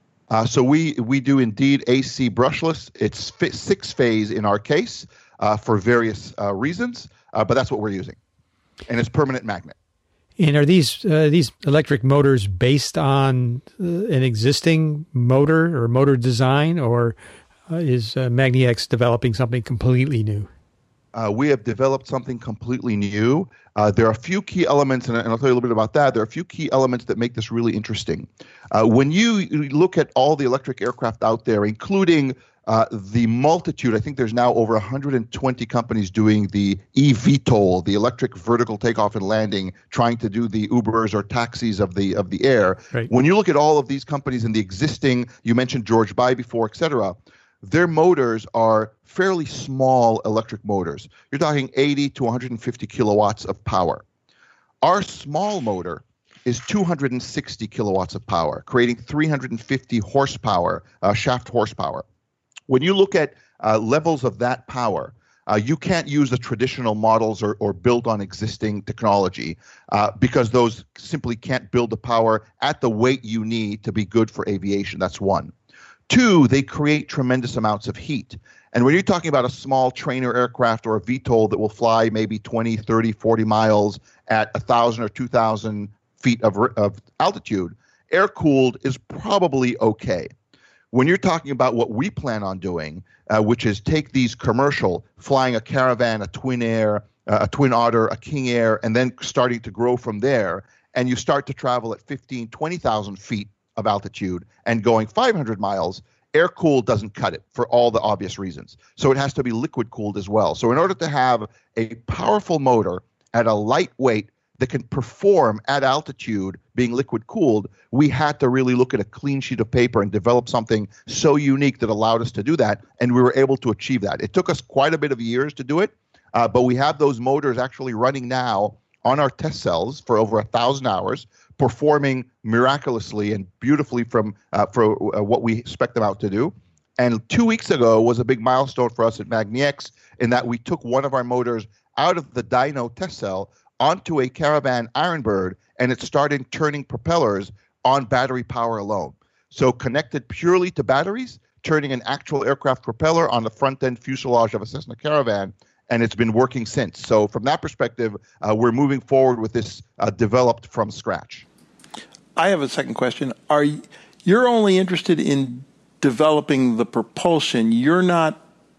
So we do indeed AC brushless. It's six-phase in our case for various reasons, but that's what we're using. And it's permanent magnet. And are these electric motors based on an existing motor or motor design, or is magniX developing something completely new? We have developed something completely new. There are a few key elements, and I'll tell you a little bit about that. There are a few key elements that make this really interesting. When you look at all the electric aircraft out there, including the multitude, I think there's now over 120 companies doing the eVTOL, the electric vertical takeoff and landing, trying to do the Ubers or taxis of the air. Right. When you look at all of these companies and the existing, you mentioned George By before, et cetera, their motors are fairly small electric motors. You're talking 80 to 150 kilowatts of power. Our small motor is 260 kilowatts of power, creating 350 horsepower, shaft horsepower. When you look at levels of that power, you can't use the traditional models or built on existing technology because those simply can't build the power at the weight you need to be good for aviation. That's one. Two, they create tremendous amounts of heat. And when you're talking about a small trainer aircraft or a VTOL that will fly maybe 20, 30, 40 miles at 1,000 or 2,000 feet of altitude, air-cooled is probably okay. When you're talking about what we plan on doing, which is take these commercial, flying a Caravan, a Twin Air, a Twin Otter, a King Air, and then starting to grow from there, and you start to travel at 15, 20,000 feet of altitude and going 500 miles, air-cooled doesn't cut it for all the obvious reasons. So it has to be liquid-cooled as well. So in order to have a powerful motor at a light weight that can perform at altitude being liquid-cooled, we had to really look at a clean sheet of paper and develop something so unique that allowed us to do that, and we were able to achieve that. It took us quite a bit of years to do it, but we have those motors actually running now on our test cells for over 1,000 hours, performing miraculously and beautifully for what we expect them out to do. And 2 weeks ago was a big milestone for us at magniX in that we took one of our motors out of the dyno test cell onto a Caravan Ironbird, and it started turning propellers on battery power alone. So connected purely to batteries, turning an actual aircraft propeller on the front-end fuselage of a Cessna Caravan, and it's been working since. So from that perspective, we're moving forward with this developed from scratch. I have a second question. You're only interested in developing the propulsion. You're going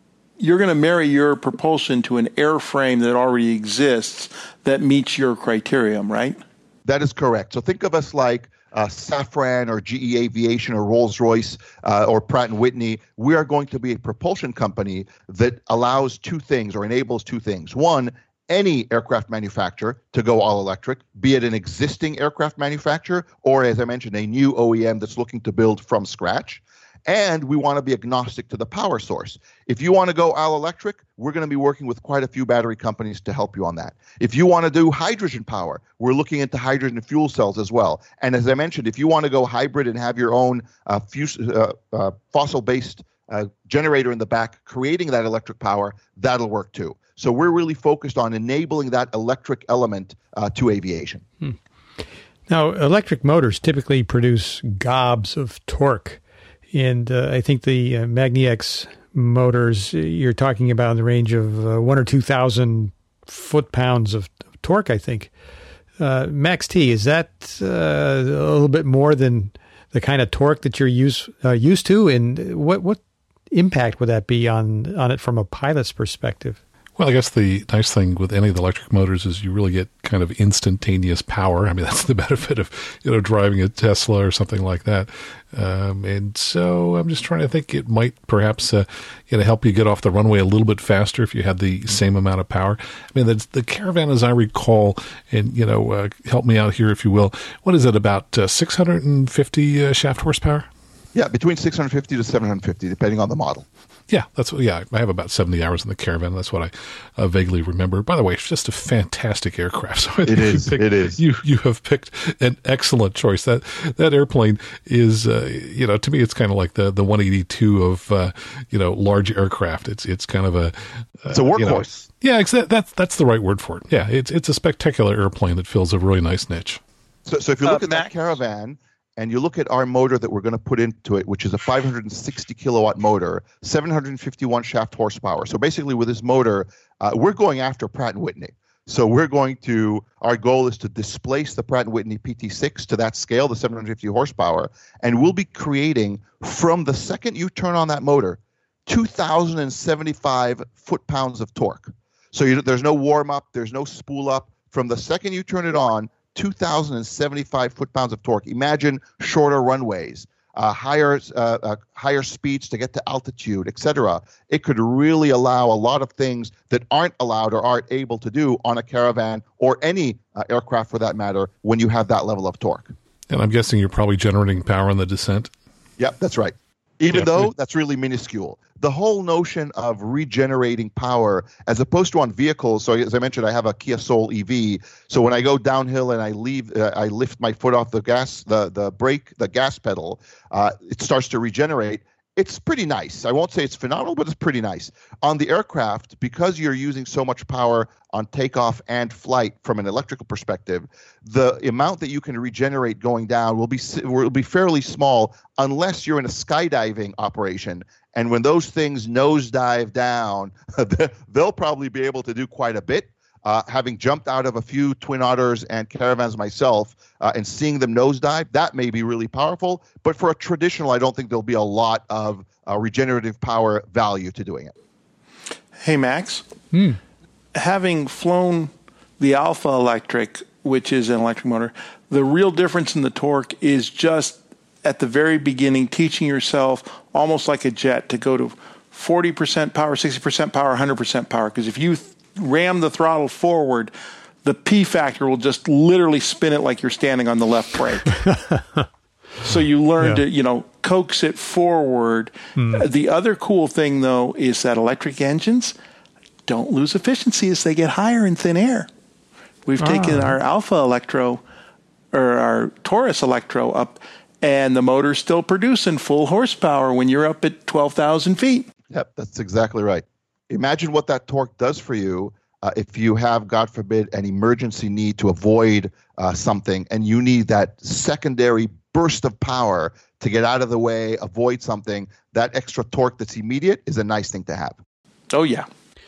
to marry your propulsion to an airframe that already exists that meets your criterion, right? That is correct. So think of us like Safran or GE Aviation or Rolls-Royce or Pratt & Whitney. We are going to be a propulsion company that allows two things or enables two things. One, any aircraft manufacturer to go all electric, be it an existing aircraft manufacturer or, as I mentioned, a new OEM that's looking to build from scratch. And we want to be agnostic to the power source. If you want to go all electric, we're going to be working with quite a few battery companies to help you on that. If you want to do hydrogen power, we're looking into hydrogen fuel cells as well. And as I mentioned, if you want to go hybrid and have your own fossil-based generator in the back, creating that electric power, that'll work too. So we're really focused on enabling that electric element to aviation. Now, electric motors typically produce gobs of torque. And I think the magniX motors, you're talking about in the range of 1,000 or 2,000 foot-pounds of torque, I think. Max-T, is that a little bit more than the kind of torque that you're used to? And what impact would that be on it from a pilot's perspective? Well, I guess the nice thing with any of the electric motors is you really get kind of instantaneous power. I mean, that's the benefit of, driving a Tesla or something like that. And so I'm just trying to think it might perhaps, help you get off the runway a little bit faster if you had the same amount of power. I mean, the Caravan, as I recall, and, help me out here if you will, what is it, about 650 shaft horsepower? Yeah, between 650 to 750, depending on the model. Yeah, I have about 70 hours in the Caravan. That's what I vaguely remember. By the way, it's just a fantastic aircraft. So it is. You have picked an excellent choice. That airplane is, to me, it's kind of like the 182 of, large aircraft. It's kind of a... it's a workhorse. Yeah, that's the right word for it. Yeah, it's a spectacular airplane that fills a really nice niche. So if you look at Max? that Caravan and you look at our motor that we're going to put into it, which is a 560 kilowatt motor, 751 shaft horsepower. So basically with this motor, we're going after Pratt & Whitney. So our goal is to displace the Pratt & Whitney PT6 to that scale, the 750 horsepower, and we'll be creating, from the second you turn on that motor, 2,075 foot-pounds of torque. So there's no warm-up, there's no spool-up. From the second you turn it on, 2,075 foot-pounds of torque. Imagine shorter runways, higher speeds to get to altitude, etc. It could really allow a lot of things that aren't allowed or aren't able to do on a Caravan or any aircraft for that matter when you have that level of torque. And I'm guessing you're probably generating power in the descent. Yep, that's right. Even though that's really minuscule. The whole notion of regenerating power as opposed to on vehicles. So as I mentioned, I have a Kia Soul EV. So when I go downhill and I lift my foot off the gas, the brake, the gas pedal, it starts to regenerate. It's pretty nice. I won't say it's phenomenal, but it's pretty nice. On the aircraft, because you're using so much power on takeoff and flight from an electrical perspective, the amount that you can regenerate going down will be fairly small unless you're in a skydiving operation. And when those things nosedive down, they'll probably be able to do quite a bit. Having jumped out of a few Twin Otters and Caravans myself and seeing them nosedive, that may be really powerful. But for a traditional, I don't think there'll be a lot of regenerative power value to doing it. Hey, Max. Having flown the Alpha Electric, which is an electric motor, the real difference in the torque is just at the very beginning teaching yourself almost like a jet to go to 40% power, 60% power, 100% power. Because if you ram the throttle forward, the P factor will just literally spin it like you're standing on the left brake. So you learn to, coax it forward. The other cool thing, though, is that electric engines don't lose efficiency as they get higher in thin air. We've taken our Alpha Electro or our Taurus Electro up, and the motor's still producing full horsepower when you're up at 12,000 feet. Yep, that's exactly right. Imagine what that torque does for you if you have, God forbid, an emergency need to avoid something, and you need that secondary burst of power to get out of the way, avoid something. That extra torque that's immediate is a nice thing to have. Oh, yeah.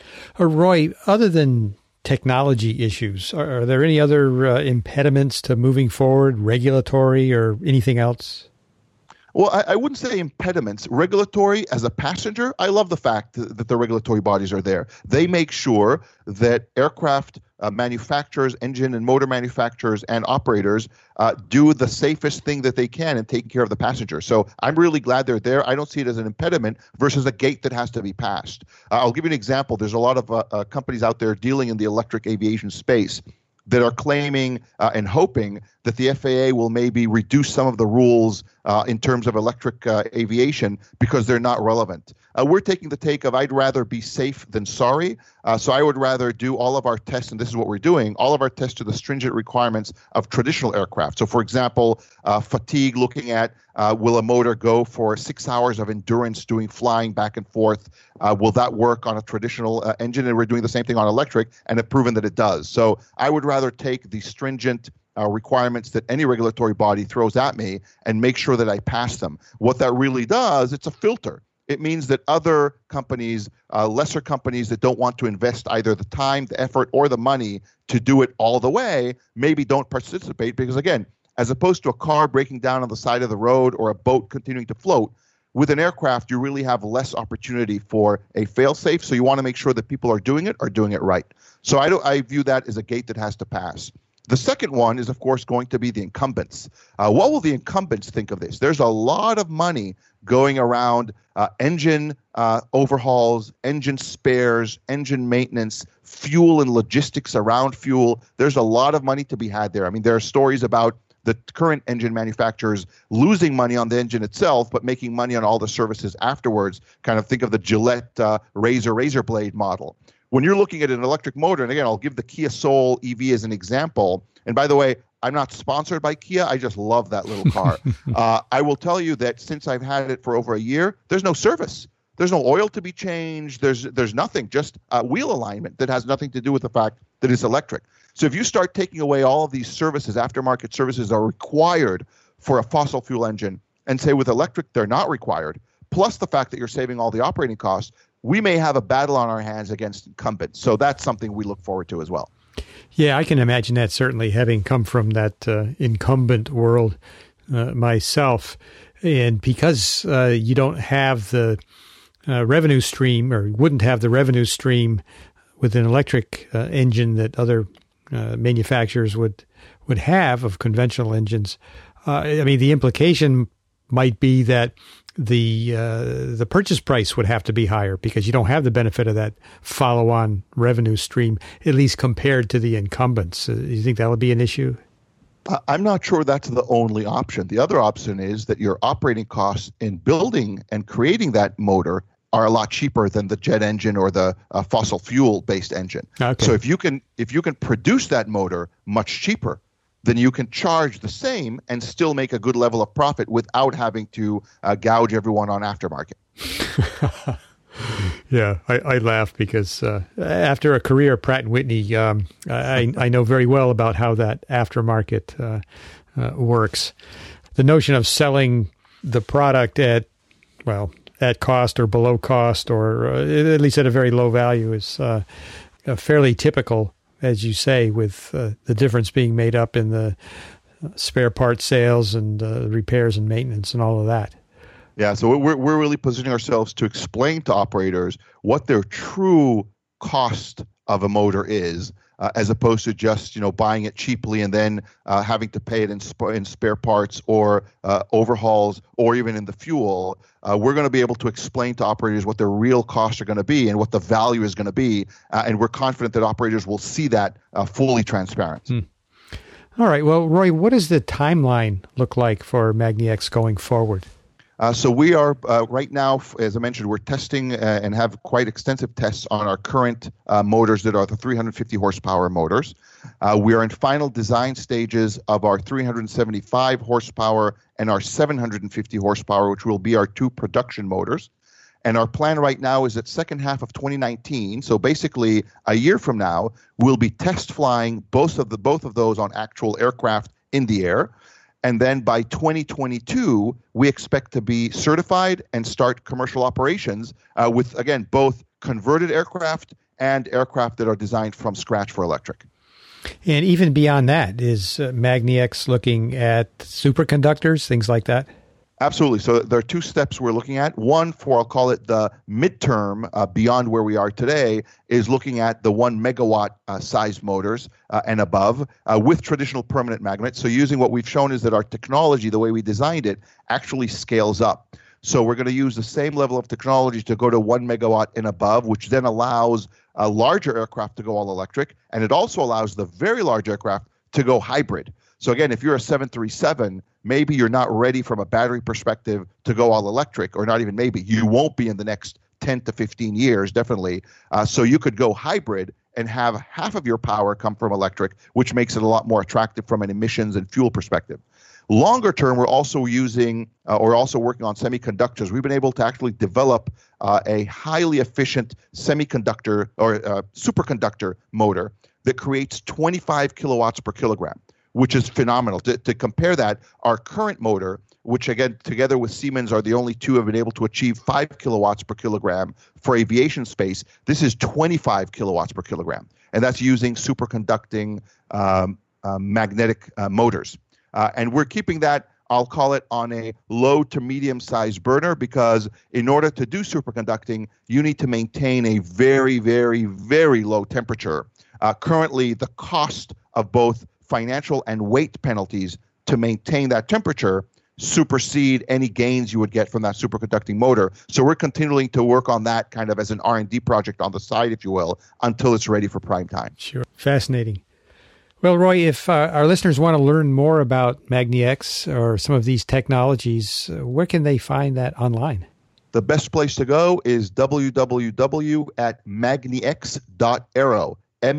Roy, other than technology issues, are there any other impediments to moving forward, regulatory or anything else? Well, I wouldn't say impediments. Regulatory, as a passenger, I love the fact that the regulatory bodies are there. They make sure that aircraft manufacturers, engine and motor manufacturers, and operators do the safest thing that they can in taking care of the passenger. So I'm really glad they're there. I don't see it as an impediment versus a gate that has to be passed. I'll give you an example. There's a lot of companies out there dealing in the electric aviation space that are claiming and hoping that the FAA will maybe reduce some of the rules in terms of electric aviation because they're not relevant. We're taking the take of I'd rather be safe than sorry. So I would rather do all of our tests, and this is what we're doing, all of our tests to the stringent requirements of traditional aircraft. So for example, fatigue, looking at will a motor go for 6 hours of endurance doing flying back and forth? Will that work on a traditional engine? And we're doing the same thing on electric and have proven that it does. So I would rather take the stringent requirements that any regulatory body throws at me and make sure that I pass them. What that really does, it's a filter. It means that other companies, lesser companies that don't want to invest either the time, the effort, or the money to do it all the way, maybe don't participate because, again, as opposed to a car breaking down on the side of the road or a boat continuing to float, with an aircraft, you really have less opportunity for a fail-safe, so you want to make sure that people are doing it right. So I view that as a gate that has to pass. The second one is, of course, going to be the incumbents. What will the incumbents think of this? There's a lot of money going around engine overhauls, engine spares, engine maintenance, fuel and logistics around fuel. There's a lot of money to be had there. I mean, there are stories about the current engine manufacturers losing money on the engine itself, but making money on all the services afterwards. Kind of think of the Gillette razor blade model. When you're looking at an electric motor, and again, I'll give the Kia Soul EV as an example. And by the way, I'm not sponsored by Kia. I just love that little car. I will tell you that since I've had it for over a year, there's no service. There's no oil to be changed. There's nothing, just wheel alignment that has nothing to do with the fact that it's electric. So if you start taking away all of these services, aftermarket services are required for a fossil fuel engine, and say with electric they're not required, plus the fact that you're saving all the operating costs, we may have a battle on our hands against incumbents. So that's something we look forward to as well. Yeah, I can imagine that, certainly having come from that incumbent world myself. And because you don't have the revenue stream, or wouldn't have the revenue stream with an electric engine that other manufacturers would have of conventional engines, I mean, the implication might be that the purchase price would have to be higher because you don't have the benefit of that follow-on revenue stream, at least compared to the incumbents. You think that'll be an issue? I'm not sure that's the only option. The other option is that your operating costs in building and creating that motor are a lot cheaper than the jet engine or the fossil fuel-based engine. Okay. So if you can produce that motor much cheaper, then you can charge the same and still make a good level of profit without having to gouge everyone on aftermarket. Yeah, I laugh because after a career at Pratt & Whitney, I know very well about how that aftermarket works. The notion of selling the product at cost or below cost, or at least at a very low value, is fairly typical, as you say, with the difference being made up in the spare parts sales and repairs and maintenance and all of that. Yeah, so we're really positioning ourselves to explain to operators what their true cost of a motor is, as opposed to just buying it cheaply and then having to pay it in spare parts or overhauls or even in the fuel. We're going to be able to explain to operators what their real costs are going to be and what the value is going to be, and we're confident that operators will see that fully transparent. All right. Well, Roy, what does the timeline look like for magniX going forward? So we are right now, as I mentioned, we're testing and have quite extensive tests on our current motors that are the 350 horsepower motors. We are in final design stages of our 375 horsepower and our 750 horsepower, which will be our two production motors. And our plan right now is that second half of 2019, so basically a year from now, we'll be test flying both of those on actual aircraft in the air. And then by 2022, we expect to be certified and start commercial operations with, again, both converted aircraft and aircraft that are designed from scratch for electric. And even beyond that, is magniX looking at superconductors, things like that? Absolutely. So there are two steps we're looking at. One, for I'll call it the midterm, beyond where we are today, is looking at the 1 megawatt size motors and above with traditional permanent magnets. So using what we've shown is that our technology, the way we designed it, actually scales up. So we're going to use the same level of technology to go to 1 megawatt and above, which then allows a larger aircraft to go all electric. And it also allows the very large aircraft to go hybrid. So again, if you're a 737, maybe you're not ready from a battery perspective to go all electric, or not even maybe. You won't be in the next 10 to 15 years, definitely. So you could go hybrid and have half of your power come from electric, which makes it a lot more attractive from an emissions and fuel perspective. Longer term, we're also using or also working on semiconductors. We've been able to actually develop a highly efficient semiconductor or superconductor motor that creates 25 kilowatts per kilogram, which is phenomenal. To compare that, our current motor, which again, together with Siemens, are the only two have been able to achieve 5 kilowatts per kilogram for aviation space. This is 25 kilowatts per kilogram, and that's using superconducting magnetic motors. And we're keeping that, I'll call it, on a low to medium size burner, because in order to do superconducting, you need to maintain a very, very, very low temperature. Currently, the cost of both financial and weight penalties to maintain that temperature supersede any gains you would get from that superconducting motor. So we're continuing to work on that kind of as an R&D project on the side, if you will, until it's ready for prime time. Sure. Fascinating. Well, Roy, if our listeners want to learn more about magniX or some of these technologies, where can they find that online? The best place to go is www.magnix.aero.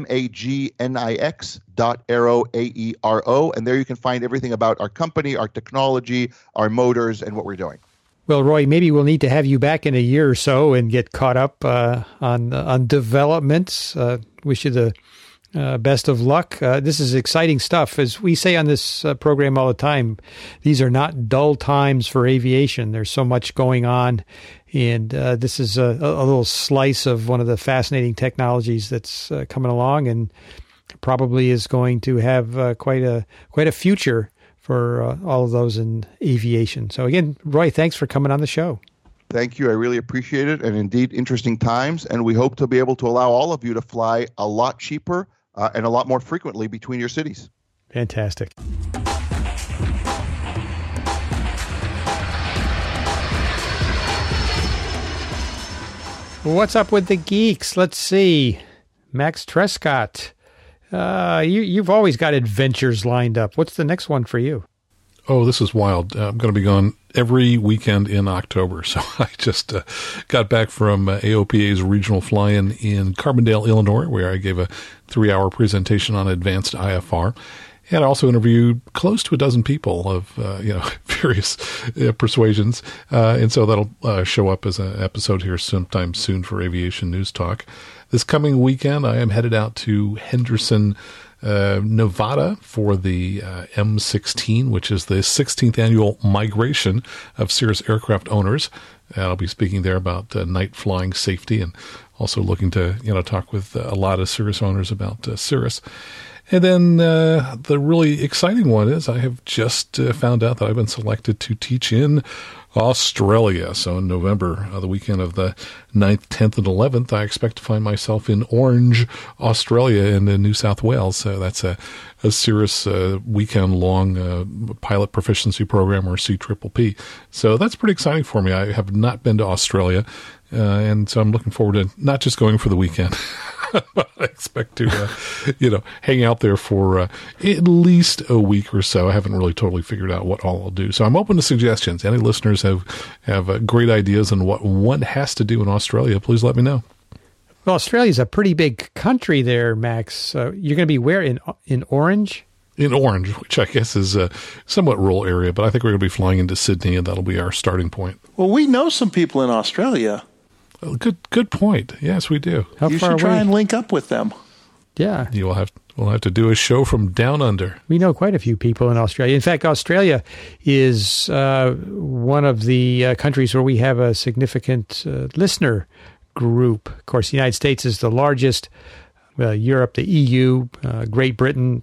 magnix.aero, AERO, and there you can find everything about our company, our technology, our motors, and what we're doing. Well, Roy, maybe we'll need to have you back in a year or so and get caught up on developments. Wish you the best of luck. This is exciting stuff. As we say on this program all the time, these are not dull times for aviation. There's so much going on, and this is a little slice of one of the fascinating technologies that's coming along, and probably is going to have quite a future for all of those in aviation. So again, Roy, thanks for coming on the show. Thank you. I really appreciate it. And indeed, interesting times. And we hope to be able to allow all of you to fly a lot cheaper and a lot more frequently between your cities. Fantastic. What's up with the geeks? Let's see. Max Trescott. You've always got adventures lined up. What's the next one for you? Oh, this is wild. I'm going to be gone every weekend in October. So I just got back from AOPA's regional fly-in in Carbondale, Illinois, where I gave a 3-hour presentation on advanced IFR. And I also interviewed close to a dozen people of, various persuasions. And so that'll show up as an episode here sometime soon for Aviation News Talk. This coming weekend, I am headed out to Henderson, Nevada for the M16, which is the 16th annual migration of Cirrus aircraft owners. I'll be speaking there about night flying safety and also looking to, talk with a lot of Cirrus owners about Cirrus. And then the really exciting one is I have just found out that I've been selected to teach in Australia. So in November, the weekend of the 9th, 10th, and 11th, I expect to find myself in Orange, Australia in New South Wales. So that's a Cirrus weekend-long pilot proficiency program, or CPPP. So that's pretty exciting for me. I have not been to Australia, and so I'm looking forward to not just going for the weekend. I expect to, hang out there for at least a week or so. I haven't really totally figured out what all I'll do. So I'm open to suggestions. Any listeners have great ideas on what one has to do in Australia, please let me know. Well, Australia's a pretty big country there, Max. You're going to be where, in Orange? In Orange, which I guess is a somewhat rural area, but I think we're going to be flying into Sydney, and that'll be our starting point. Well, we know some people in Australia. Good point. Yes, we do. How you far should try away? and link up with them. Yeah. We'll have to do a show from down under. We know quite a few people in Australia. In fact, Australia is one of the countries where we have a significant listener group. Of course, the United States is the largest. Europe, the EU, Great Britain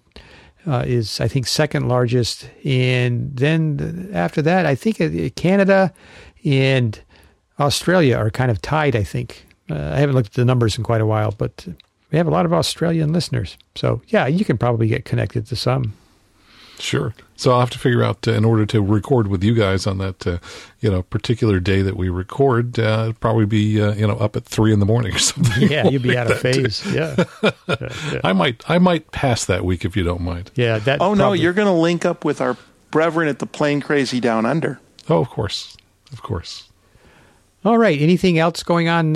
is, I think, second largest. And then after that, I think Canada and Australia are kind of tied, I think. I haven't looked at the numbers in quite a while, but we have a lot of Australian listeners. So, yeah, you can probably get connected to some. Sure. So I'll have to figure out, in order to record with you guys on that, particular day that we record, probably be, up at 3 a.m. or something. Yeah, you'd be out of phase. Yeah. Yeah. I might pass that week if you don't mind. Yeah. No, you're going to link up with our brethren at the Plane Crazy Down Under. Oh, of course. Of course. All right. Anything else going on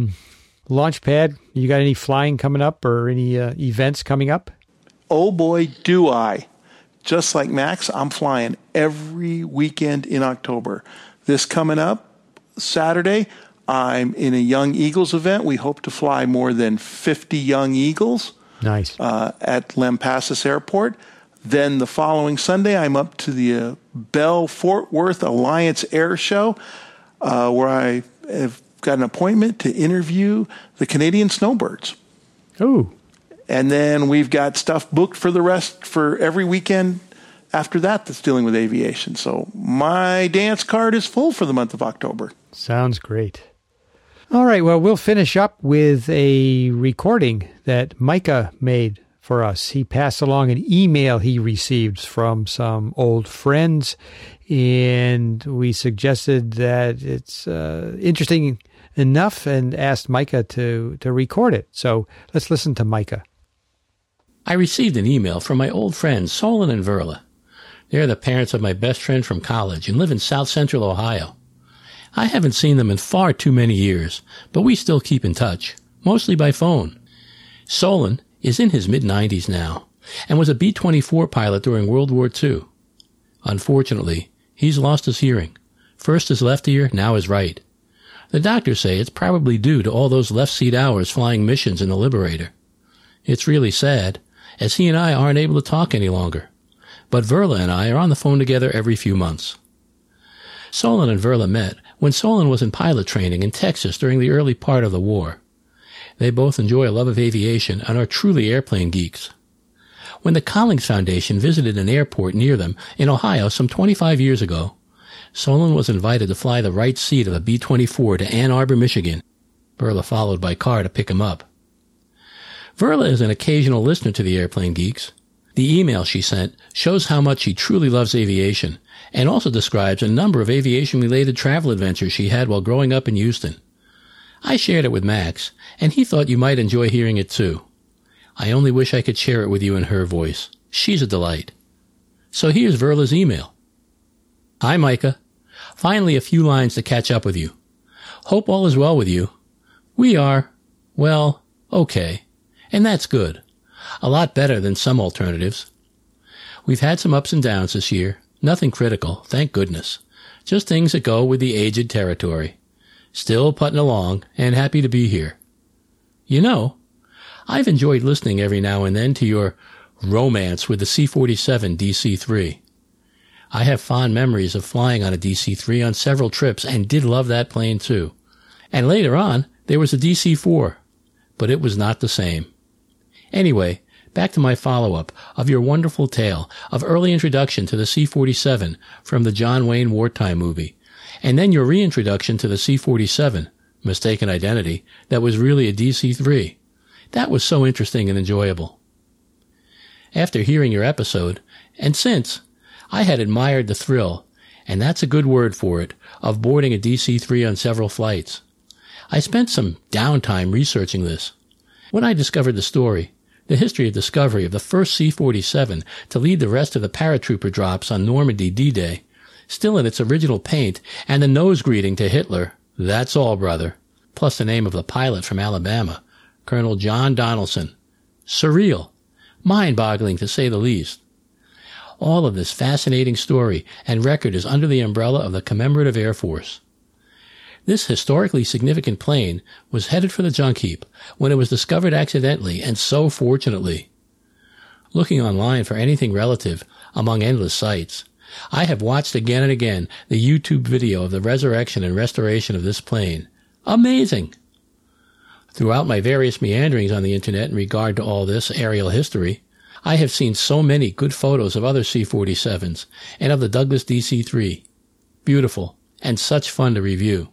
Launchpad? You got any flying coming up or any events coming up? Oh, boy, do I. Just like Max, I'm flying every weekend in October. This coming up Saturday, I'm in a Young Eagles event. We hope to fly more than 50 Young Eagles. Nice. At Lampasas Airport. Then the following Sunday, I'm up to the Bell Fort Worth Alliance Air Show, where I have got an appointment to interview the Canadian Snowbirds. Oh. And then we've got stuff booked for every weekend after that that's dealing with aviation. So my dance card is full for the month of October. Sounds great. All right. Well, we'll finish up with a recording that Micah made for us. He passed along an email he received from some old friends, and we suggested that it's interesting enough and asked Micah to record it. So let's listen to Micah. I received an email from my old friends, Solon and Verla. They're the parents of my best friend from college and live in South Central Ohio. I haven't seen them in far too many years, but we still keep in touch, mostly by phone. Solon is in his mid-90s now and was a B-24 pilot during World War II. Unfortunately, he's lost his hearing First his left ear, now his right. The doctors say it's probably due to all those left seat hours flying missions in the Liberator. It's really sad, as he and I aren't able to talk any longer. But Verla and I are on the phone together every few months. Solon and Verla met when Solon was in pilot training in Texas during the early part of the war. They both enjoy a love of aviation and are truly airplane geeks. When the Collings Foundation visited an airport near them in Ohio some 25 years ago, Solon was invited to fly the right seat of a B-24 to Ann Arbor, Michigan. Verla followed by car to pick him up. Verla is an occasional listener to the Airplane Geeks. The email she sent shows how much she truly loves aviation, and also describes a number of aviation-related travel adventures she had while growing up in Houston. I shared it with Max, and he thought you might enjoy hearing it too. I only wish I could share it with you in her voice. She's a delight. So here's Verla's email. Hi, Micah. Finally a few lines to catch up with you. Hope all is well with you. We are, well, okay. And that's good. A lot better than some alternatives. We've had some ups and downs this year. Nothing critical, thank goodness. Just things that go with the aged territory. Still putting along, and happy to be here. You know, I've enjoyed listening every now and then to your romance with the C-47 DC-3. I have fond memories of flying on a DC-3 on several trips and did love that plane too. And later on, there was a DC-4, but it was not the same. Anyway, back to my follow-up of your wonderful tale of early introduction to the C-47 from the John Wayne wartime movie, and then your reintroduction to the C-47, mistaken identity, that was really a DC-3. That was so interesting and enjoyable. After hearing your episode, and since, I had admired the thrill, and that's a good word for it, of boarding a DC-3 on several flights. I spent some downtime researching this. When I discovered the story, the history of discovery of the first C-47 to lead the rest of the paratrooper drops on Normandy D-Day, still in its original paint, and the nose greeting to Hitler, that's all, brother, plus the name of the pilot from Alabama, Colonel John Donaldson. Surreal. Mind-boggling, to say the least. All of this fascinating story and record is under the umbrella of the Commemorative Air Force. This historically significant plane was headed for the junk heap when it was discovered accidentally and so fortunately. Looking online for anything relative among endless sites, I have watched again and again the YouTube video of the resurrection and restoration of this plane. Amazing! Throughout my various meanderings on the internet in regard to all this aerial history, I have seen so many good photos of other C-47s and of the Douglas DC-3. Beautiful, and such fun to review.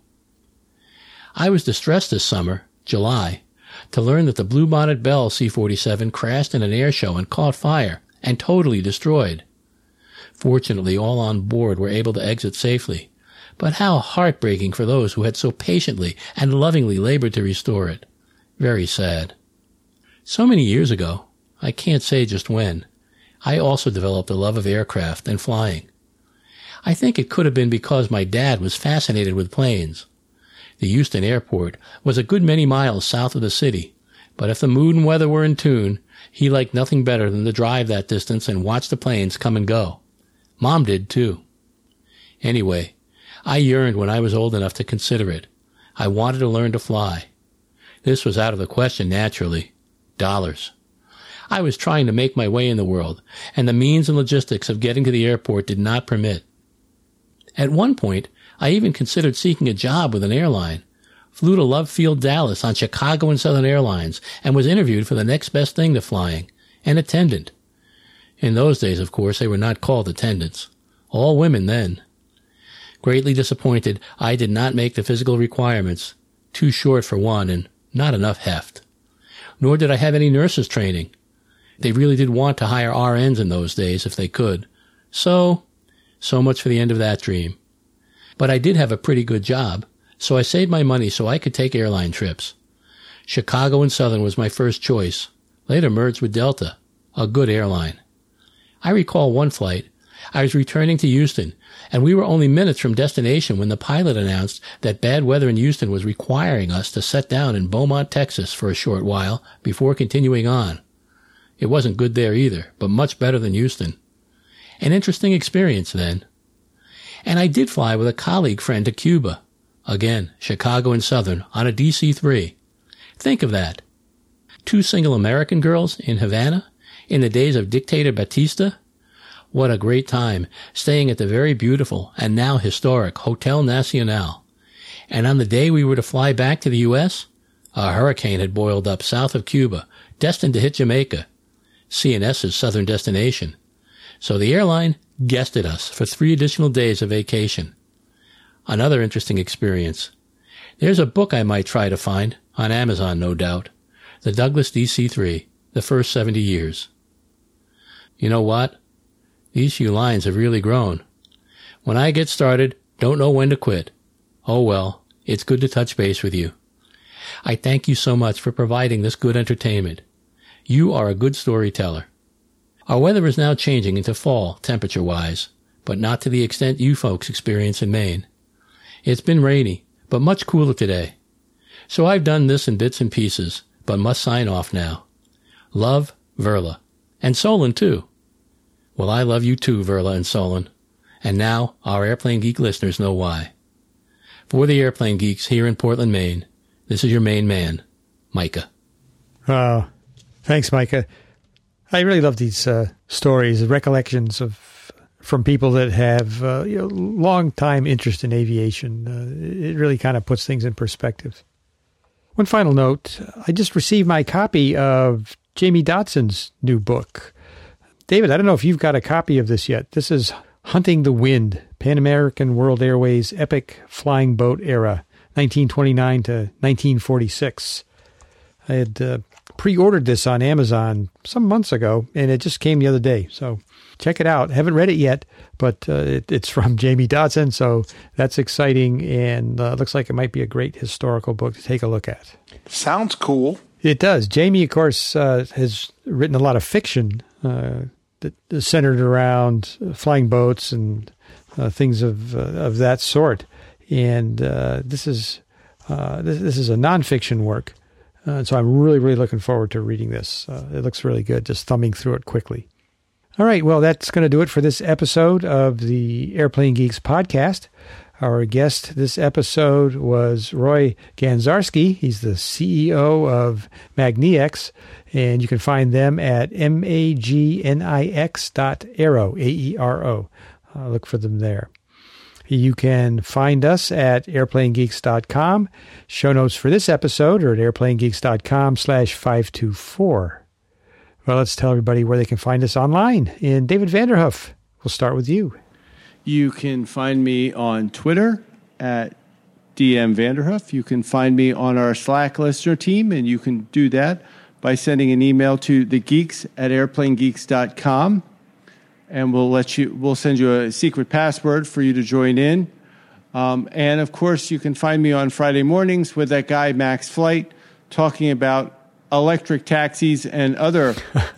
I was distressed this summer, July, to learn that the Bluebonnet Bell C-47 crashed in an air show and caught fire, and totally destroyed. Fortunately, all on board were able to exit safely, but how heartbreaking for those who had so patiently and lovingly labored to restore it. Very sad. So many years ago, I can't say just when, I also developed a love of aircraft and flying. I think it could have been because my dad was fascinated with planes. The Houston airport was a good many miles south of the city, but if the mood and weather were in tune, he liked nothing better than to drive that distance and watch the planes come and go. Mom did too. Anyway, I yearned when I was old enough to consider it. I wanted to learn to fly. This was out of the question, naturally. Dollars. I was trying to make my way in the world, and the means and logistics of getting to the airport did not permit. At one point, I even considered seeking a job with an airline, flew to Love Field, Dallas on Chicago and Southern Airlines, and was interviewed for the next best thing to flying, an attendant. In those days, of course, they were not called attendants. All women then. Greatly disappointed, I did not make the physical requirements, too short for one and not enough heft. Nor did I have any nurses training. They really did want to hire RNs in those days if they could. So much for the end of that dream. But I did have a pretty good job, so I saved my money so I could take airline trips. Chicago and Southern was my first choice, later merged with Delta, a good airline. I recall one flight. I was returning to Houston, and we were only minutes from destination when the pilot announced that bad weather in Houston was requiring us to set down in Beaumont, Texas for a short while before continuing on. It wasn't good there either, but much better than Houston. An interesting experience then. And I did fly with a colleague friend to Cuba. Again, Chicago and Southern on a DC-3. Think of that. 2 single American girls in Havana in the days of dictator Batista. What a great time staying at the very beautiful and now historic Hotel Nacional. And on the day we were to fly back to the U.S., a hurricane had boiled up south of Cuba, destined to hit Jamaica, CNS's southern destination. So the airline guested us for 3 additional days of vacation. Another interesting experience. There's a book I might try to find, on Amazon no doubt, The Douglas DC-3, The First 70 Years. You know what? These few lines have really grown. When I get started, don't know when to quit. Oh well, it's good to touch base with you. I thank you so much for providing this good entertainment. You are a good storyteller. Our weather is now changing into fall, temperature-wise, but not to the extent you folks experience in Maine. It's been rainy, but much cooler today. So I've done this in bits and pieces, but must sign off now. Love, Verla. And Solon, too. Well, I love you too, Verla and Solon. And now our Airplane Geek listeners know why. For the Airplane Geeks here in Portland, Maine, this is your Maine man, Micah. Oh, thanks, Micah. I really love these stories, recollections from people that have long time interest in aviation. It really kind of puts things in perspective. One final note, I just received my copy of Jamie Dodson's new book. David, I don't know if you've got a copy of this yet. This is Hunting the Wind, Pan American World Airways Epic Flying Boat Era, 1929 to 1946. I had pre-ordered this on Amazon some months ago, and it just came the other day. So check it out. Haven't read it yet, but it's from Jamie Dodson, so that's exciting, and looks like it might be a great historical book to take a look at. Sounds cool. It does. Jamie, of course, has written a lot of fiction that is centered around flying boats and things of that sort. And this is a nonfiction work. So I'm really, really looking forward to reading this. It looks really good, just thumbing through it quickly. All right, well, that's going to do it for this episode of the Airplane Geeks podcast. Our guest this episode was Roy Ganzarski. He's the CEO of magniX, and you can find them at magnix.aero, A-E-R-O. Look for them there. You can find us at airplanegeeks.com. Show notes for this episode are at airplanegeeks.com/524. Well, let's tell everybody where they can find us online. And David Vanderhoof, we'll start with you. You can find me on Twitter at DM Vanderhoof. You can find me on our Slack listener team, and you can do that by sending an email to thegeeks@airplanegeeks.com. And we'll send you a secret password for you to join in. And of course, you can find me on Friday mornings with that guy, Max Flight, talking about electric taxis and other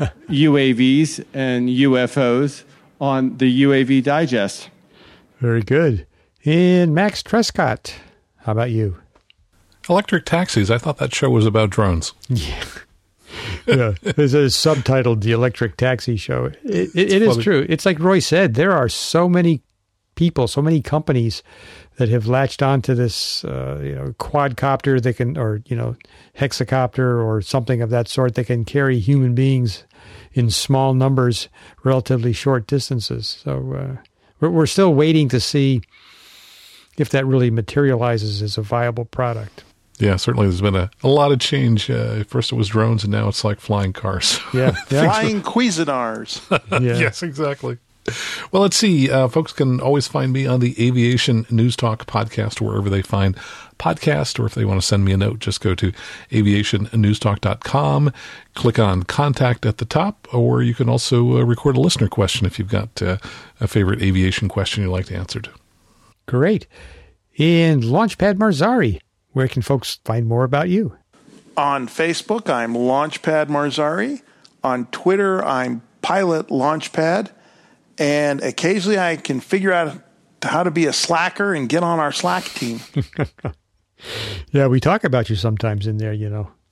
UAVs and UFOs on the UAV Digest. Very good. And Max Trescott, how about you? Electric taxis. I thought that show was about drones. Yeah. Yeah, there's a subtitled The Electric Taxi Show. It is true. It's like Roy said, there are so many people, so many companies that have latched onto this, quadcopter that can, or, hexacopter or something of that sort that can carry human beings in small numbers, relatively short distances. So we're still waiting to see if that really materializes as a viable product. Yeah, certainly there's been a lot of change. First it was drones, and now it's like flying cars. Yeah. Flying Cuisinarts. Yeah. Yes, exactly. Well, let's see. Folks can always find me on the Aviation News Talk podcast, wherever they find podcasts, or if they want to send me a note, just go to aviationnewstalk.com, click on Contact at the top, or you can also record a listener question if you've got a favorite aviation question you'd like to answer. Great. And Launchpad Marzari, where can folks find more about you? On Facebook, I'm Launchpad Marzari. On Twitter, I'm Pilot Launchpad. And occasionally I can figure out how to be a slacker and get on our Slack team. Yeah, we talk about you sometimes in there,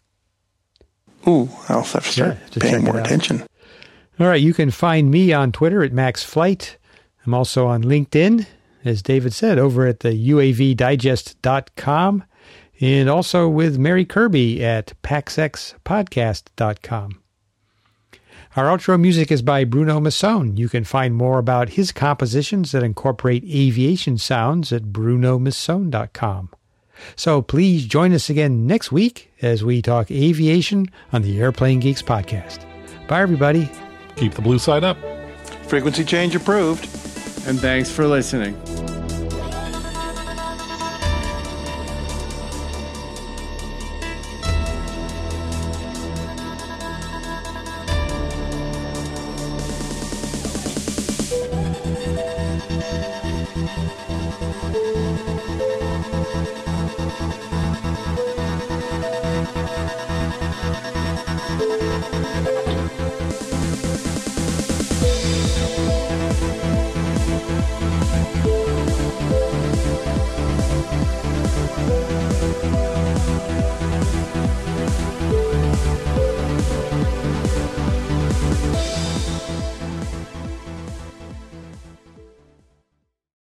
Ooh, I'll have to start paying more attention. All right, you can find me on Twitter at MaxFlight. I'm also on LinkedIn as David said, over at the UAVdigest.com, and also with Mary Kirby at paxxpodcast.com. Our outro music is by Bruno Masson. You can find more about his compositions that incorporate aviation sounds at brunomasson.com. So please join us again next week as we talk aviation on the Airplane Geeks podcast. Bye, everybody. Keep the blue side up. Frequency change approved. And thanks for listening.